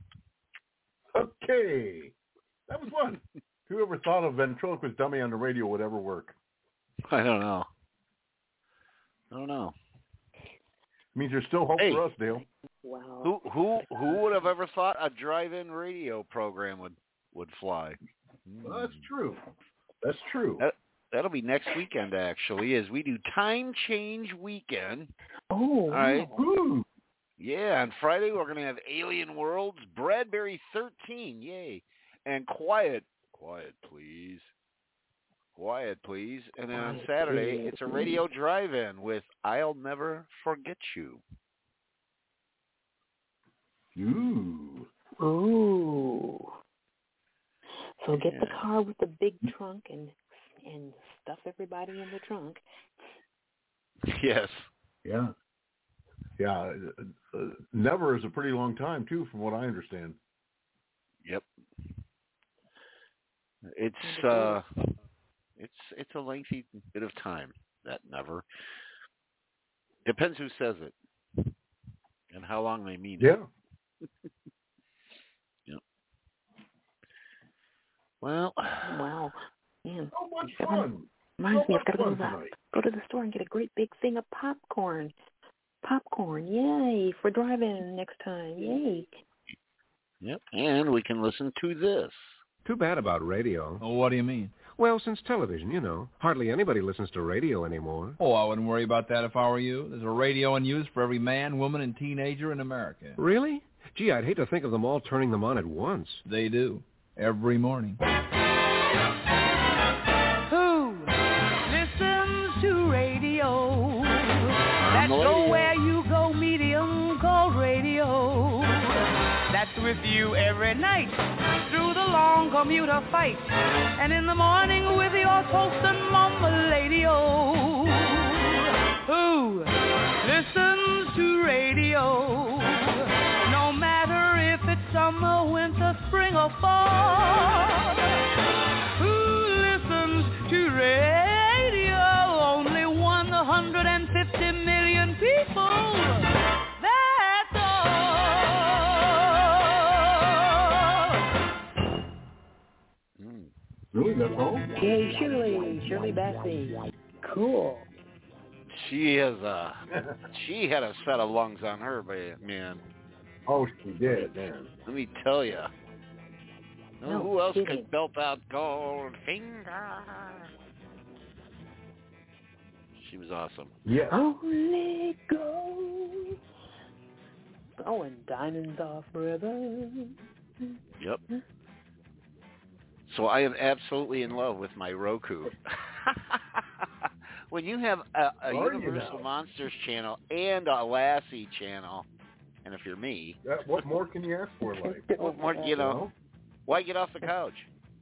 Okay. That was fun. Whoever thought of ventriloquist dummy on the radio would ever work? I don't know. I don't know. Means there's still hope hey, for us, Dale. Wow. Who who who would have ever thought a drive-in radio program would would fly? Well, that's true. That's true. That, that'll be next weekend, actually, as we do Time Change Weekend. Oh, all right. Wow. Yeah, on Friday we're going to have Alien Worlds, Bradbury thirteen, yay, and Quiet, Quiet, please. Quiet, please. And then on Saturday, it's a radio drive-in with I'll Never Forget You. Ooh. Ooh. So get yeah. the car with the big trunk and and stuff everybody in the trunk. Yes. Yeah. Yeah. Uh, uh, never is a pretty long time, too, from what I understand. Yep. It's, uh... It's it's a lengthy bit of time, that never. Depends who says it and how long they mean yeah. it. Yeah. Well. Wow. Man. So much fun. Reminds so me, I've got to go to, the, go to the store and get a great big thing of popcorn. Popcorn, yay, for driving next time, yay. Yep, and we can listen to this. Too bad about radio. Oh, what do you mean? Well, since television, you know, hardly anybody listens to radio anymore. Oh, I wouldn't worry about that if I were you. There's a radio in use for every man, woman, and teenager in America. Really? Gee, I'd hate to think of them all turning them on at once. They do. Every morning. Who listens to radio? That's nowhere you go, medium called radio. That's with you every night through the long commuter fight, and in the morning with your toast and mama lady-o. Who listens to radio? No matter if it's summer, winter, spring, or fall. Who listens to radio? Only one hundred fifty million people. That's all. Really, that's all? Yay, Shirley, Shirley Bassey. Cool. She has a, she had a set of lungs on her, man. Oh, she did, man. Let me tell you. No, who else she could didn't. belt out Goldfinger? She was awesome. Yeah. Only go. Oh, and diamonds are forever. Yep. So I am absolutely in love with my Roku. When you have a, a Universal Monsters channel and a Lassie channel, and if you're me, That, what more can you ask for, like? what more, you know, why get off the couch?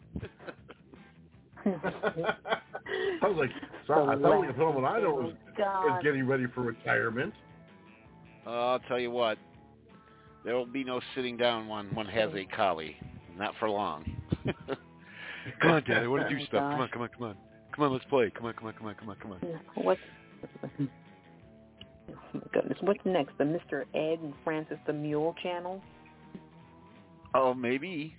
I was like, sorry, I thought someone I know was, is getting ready for retirement. Uh, I'll tell you what, there will be no sitting down when one has a collie. Not for long. Come on, Daddy, what did you stuff? Come on, come on, come on. Come on, let's play. Come on, come on, come on, come on, come on. What's, oh my goodness, what's next? The Mister Ed and Francis the Mule channel? Oh, maybe.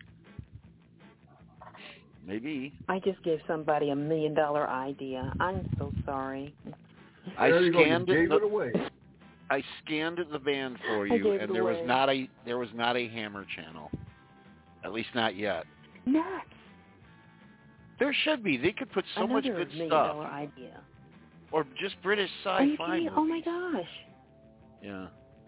Maybe. I just gave somebody a million dollar idea. I'm so sorry. I There you go, you scanned gave the, it away. I scanned the band for I you, gave and it there was away. not a there was not a Hammer channel. At least not yet. Nuts. There should be. They could put so Another much good million stuff. dollar idea. Or just British Are you sci-fi kidding? movies. Oh my gosh. Yeah.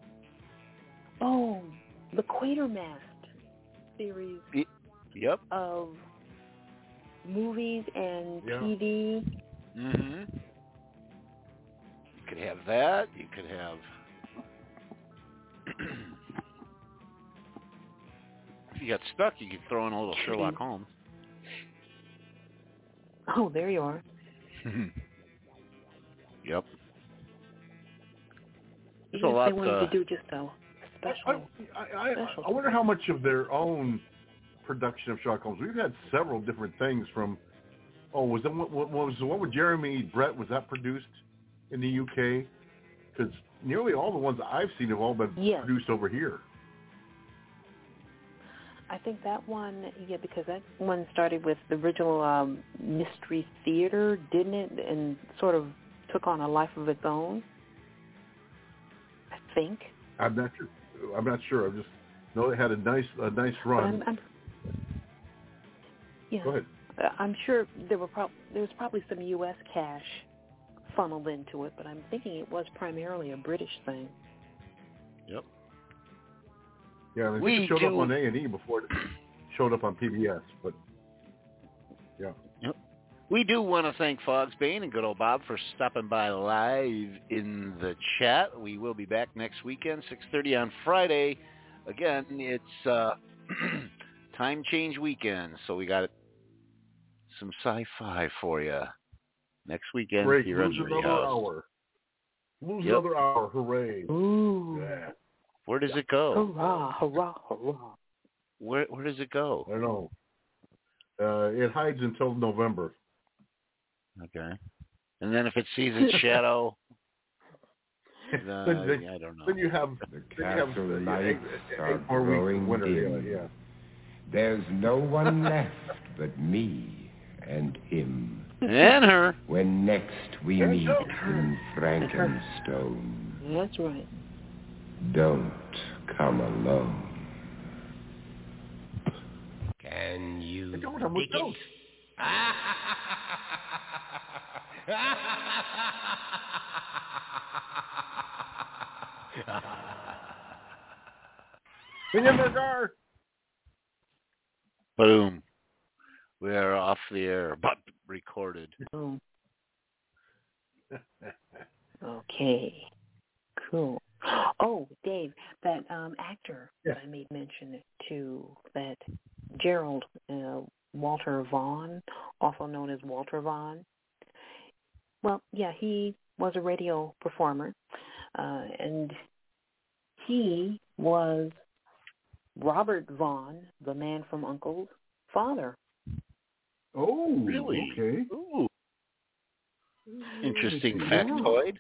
Oh, the Quatermass series Y- Yep. of movies and Yeah. T V. Mm-hmm. You could have that. You could have... If you got stuck, you could throw in a little Sherlock Holmes. Oh, there you are. Yep. There's Even a lot. if they wanted Uh, to do just a special. I, I, special I wonder how much of their own production of Sherlock Holmes. We've had several different things from. Oh, was that what, what was the one with Jeremy Brett? Was that produced in the U K? Because nearly all the ones I've seen have all been Yes. produced over here. I think that one, yeah, because that one started with the original um, Mystery Theater, didn't it? And sort of took on a life of its own. I think. I'm not sure. I'm not sure. I just know it had a nice, a nice run. I'm, I'm, yeah. Go ahead. Uh, I'm sure there were prob- there was probably some U S cash funneled into it, but I'm thinking it was primarily a British thing. Yep. Yeah, I think We it showed do- up on A and E before it showed up on P B S. But yeah. Yep. We do want to thank Fogsbane and good old Bob for stopping by live in the chat. We will be back next weekend, six thirty on Friday. Again, it's uh, time change weekend, so we got some sci-fi for you next weekend Great. here on Lose the another House. hour. Lose Yep. another hour. Hooray. Ooh. Yeah. Where does it go? Hurrah, hurrah, hurrah. Where Where does it go? I don't know. Uh, it hides until November. Okay. And then if it sees its shadow, then, uh, then, I don't know. then you have The then you have castle uh, lights eight, are eight more weeks growing of winter. dim. Yeah, yeah. There's no one left but me and him. And her. When next we And meet her. in Frankenstone, That's right. don't come alone. Can you don't have dig ghosts. it? Boom. We are off the air, but recorded. Oh. Okay. Cool. Oh, Dave, that um, actor yes. that I made mention to, that Gerald uh, Walter Vaughn, also known as Walter Vaughn. Well, yeah, he was a radio performer, uh, and he was Robert Vaughn, the man from U N C Le's father. Oh, really? Okay. Ooh. Interesting factoid.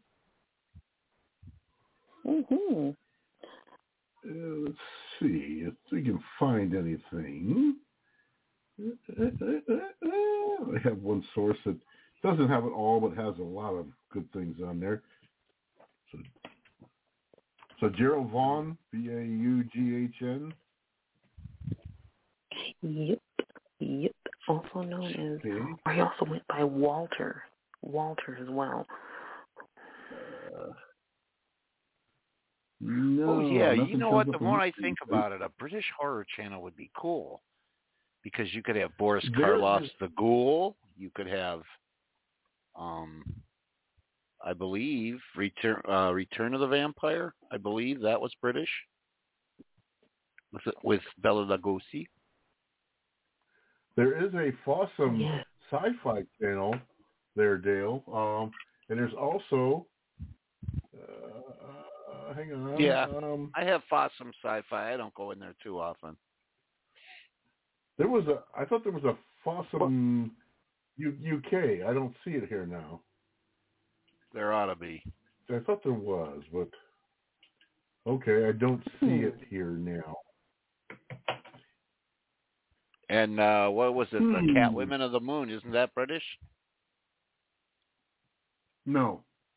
Mm-hmm. Uh, let's see if we can find anything. Uh, uh, uh, uh, I have one source that doesn't have it all, but has a lot of good things on there. So, so Gerald Vaughn, V A U G H N. Yep, yep. Also known as, okay. or he also went by Walter, Walter as well. Uh, no, oh yeah, you know what? The more I anything. think about it, a British horror channel would be cool because you could have Boris There Karloff's is... The Ghoul. You could have, um, I believe, Return uh, Return of the Vampire. I believe that was British with with Bela Lugosi. There is a Fossum yeah. sci-fi channel there, Dale, um, and there's also. Uh, hang on. Yeah, um, I have Fossum Sci-Fi. I don't go in there too often. There was a. I thought there was a Fossum U- UK. I don't see it here now. There ought to be. I thought there was, but okay, I don't see hmm. it here now. And uh, what was it? Hmm. The Catwomen of the Moon. Isn't that British? No.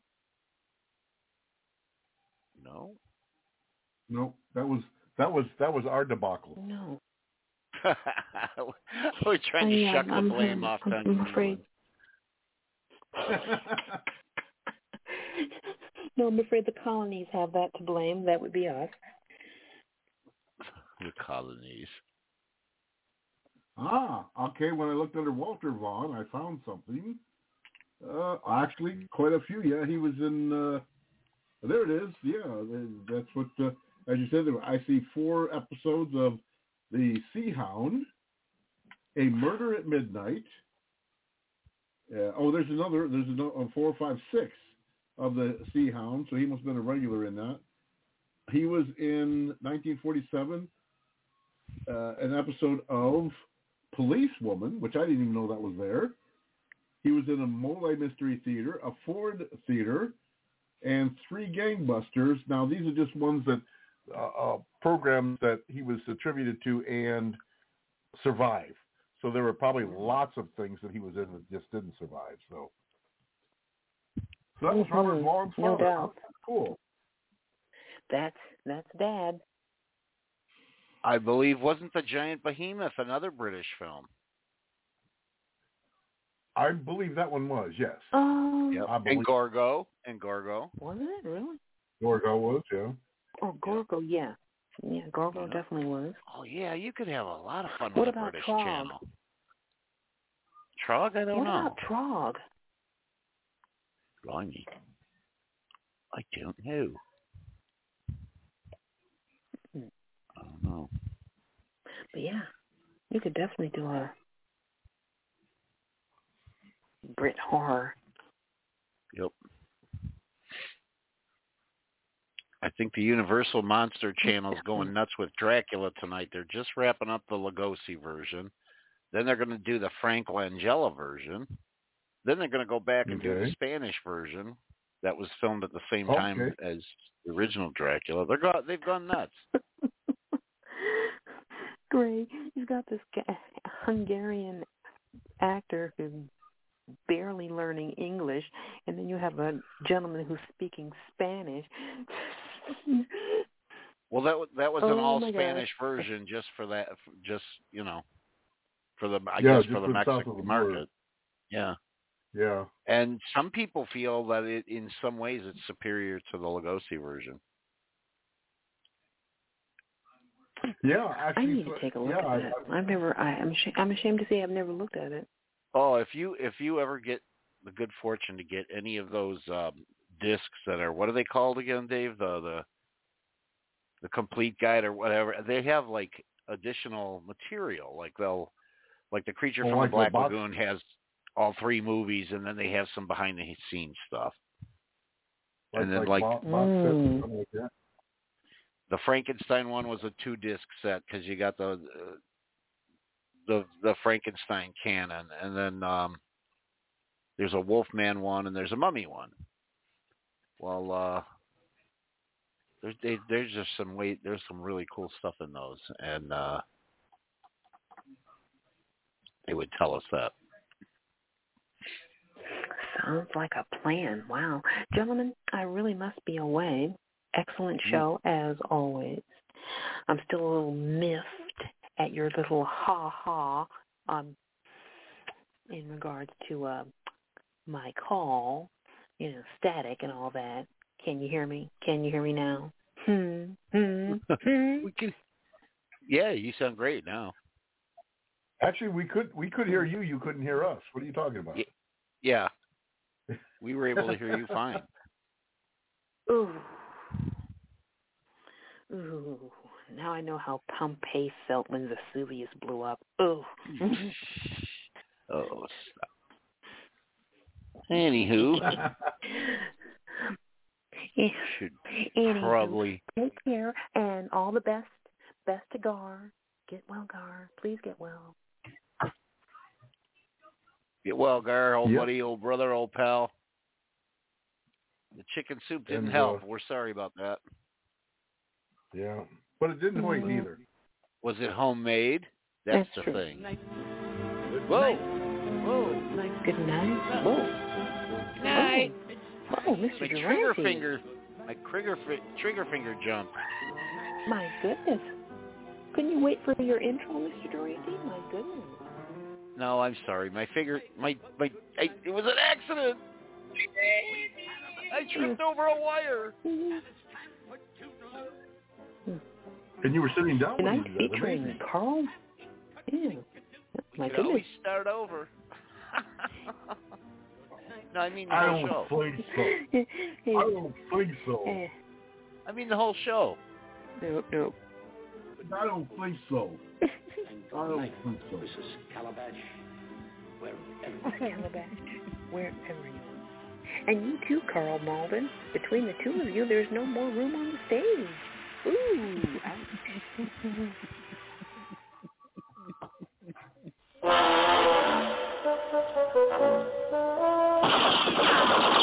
No. No, that was that was that was our debacle. No. We're trying to yeah, shuck the I'm, blame I'm, off I'm, on I'm afraid. No, I'm afraid the colonies have that to blame. That would be us. The colonies. Ah, okay. When I looked under Walter Vaughn, I found something. Uh, actually, quite a few. Yeah, he was in. Uh, there it is. Yeah, that's what. Uh, as you said, I see four episodes of The Sea Hound, A Murder at Midnight. Uh, oh, there's another. There's another uh, four, five, six of The Sea Hound. So he must have been a regular in that. He was in nineteen forty-seven, uh, an episode of Policewoman, which I didn't even know that was there. He was in a Mole Mystery Theater, a Ford Theater, and three Gangbusters. Now, these are just ones that uh, uh, programs that he was attributed to and survived. So there were probably lots of things that he was in that just didn't survive. So, so that was mm-hmm. Robert Vaughn's No father. doubt. Cool. That's that's Dad. I believe, wasn't The Giant Behemoth another British film? I believe that one was, yes. Um, yep. I believe... And Gorgo. And Gorgo. Was it really? Gorgo was, yeah. Oh, Gorgo, yeah. Yeah, Gorgo yeah. definitely was. Oh, yeah, you could have a lot of fun what with a about British Trog? channel. Trog? I don't what know. What about Trog? Blimey. I don't know. Hmm. I don't know. But yeah, you could definitely do a Brit horror. Yep. I think the Universal Monster Channel is going nuts with Dracula tonight. They're just wrapping up the Lugosi version. Then they're going to do the Frank Langella version. Then they're going to go back and okay. do the Spanish version that was filmed at the same okay. time as the original Dracula. They're go- they've gone nuts. Great. You've got this guy, Hungarian actor who's barely learning English, and then you have a gentleman who's speaking Spanish. Well, that that was oh an all my Spanish gosh. version, just for that, just you know, for the I yeah, guess for the Mexican market. Yeah. Yeah. And some people feel that it, in some ways, it's superior to the Lugosi version. Yeah, actually, I need to take a look yeah, at that. I, I've never. I, I'm. Sh- I'm ashamed to say I've never looked at it. Oh, if you if you ever get the good fortune to get any of those um, discs that are, what are they called again, Dave? The the the complete guide or whatever. They have like additional material. Like they'll like the Creature oh, from like the Black the box? Lagoon has all three movies, and then they have some behind the scenes stuff. Like, and then like, like, box, box mm. sets, something like that. The Frankenstein one was a two disc set because you got the uh, the the Frankenstein canon, and then um, there's a Wolfman one and there's a Mummy one. Well, uh, there's they, there's just some way there's some really cool stuff in those, and uh, they would tell us that. Sounds like a plan. Wow. Gentlemen, I really must be away. Excellent show, as always. I'm still a little miffed at your little ha-ha um, in regards to uh, my call, you know, static and all that. Can you hear me? Can you hear me now? Hmm. Hmm. Hmm. We can. Yeah, you sound great now. Actually, we could we could hear you. You couldn't hear us. What are you talking about? Yeah. We were able to hear you fine. Ooh. Ooh. Now I know how Pompeii felt when Vesuvius blew up. Ooh. Oh, stop. Anywho. Should Anywho, probably. take care and all the best. Best to Gar. Get well, Gar. Please get well. Get well, Gar, old yep. buddy, old brother, old pal. The chicken soup didn't and, help. Uh, We're sorry about that. Yeah, but it didn't hoist mm. either. Was it homemade? That's, That's the true. thing. Night. Whoa. Night. Whoa. Good night. Whoa. Good night. Oh, oh Mister My Durante. trigger finger, my trigger, trigger finger jumped. My goodness. Couldn't you wait for your intro, Mister Durante? My goodness. No, I'm sorry. My finger, my, my, I, it was an accident. I tripped over a wire. And you were sitting down. And when I'm you did that. featuring Amazing. Carl. Yeah. My You can goodness. always start over. No, I mean the I whole don't show. think so. I don't think so. I mean the whole show. Nope, nope. I don't think so. I don't think so. This is Calabash. Wherever. Calabash. Wherever you are. And you too, Carl Malden. Between the two of you, there's no more room on the stage. Ooh. Ouch.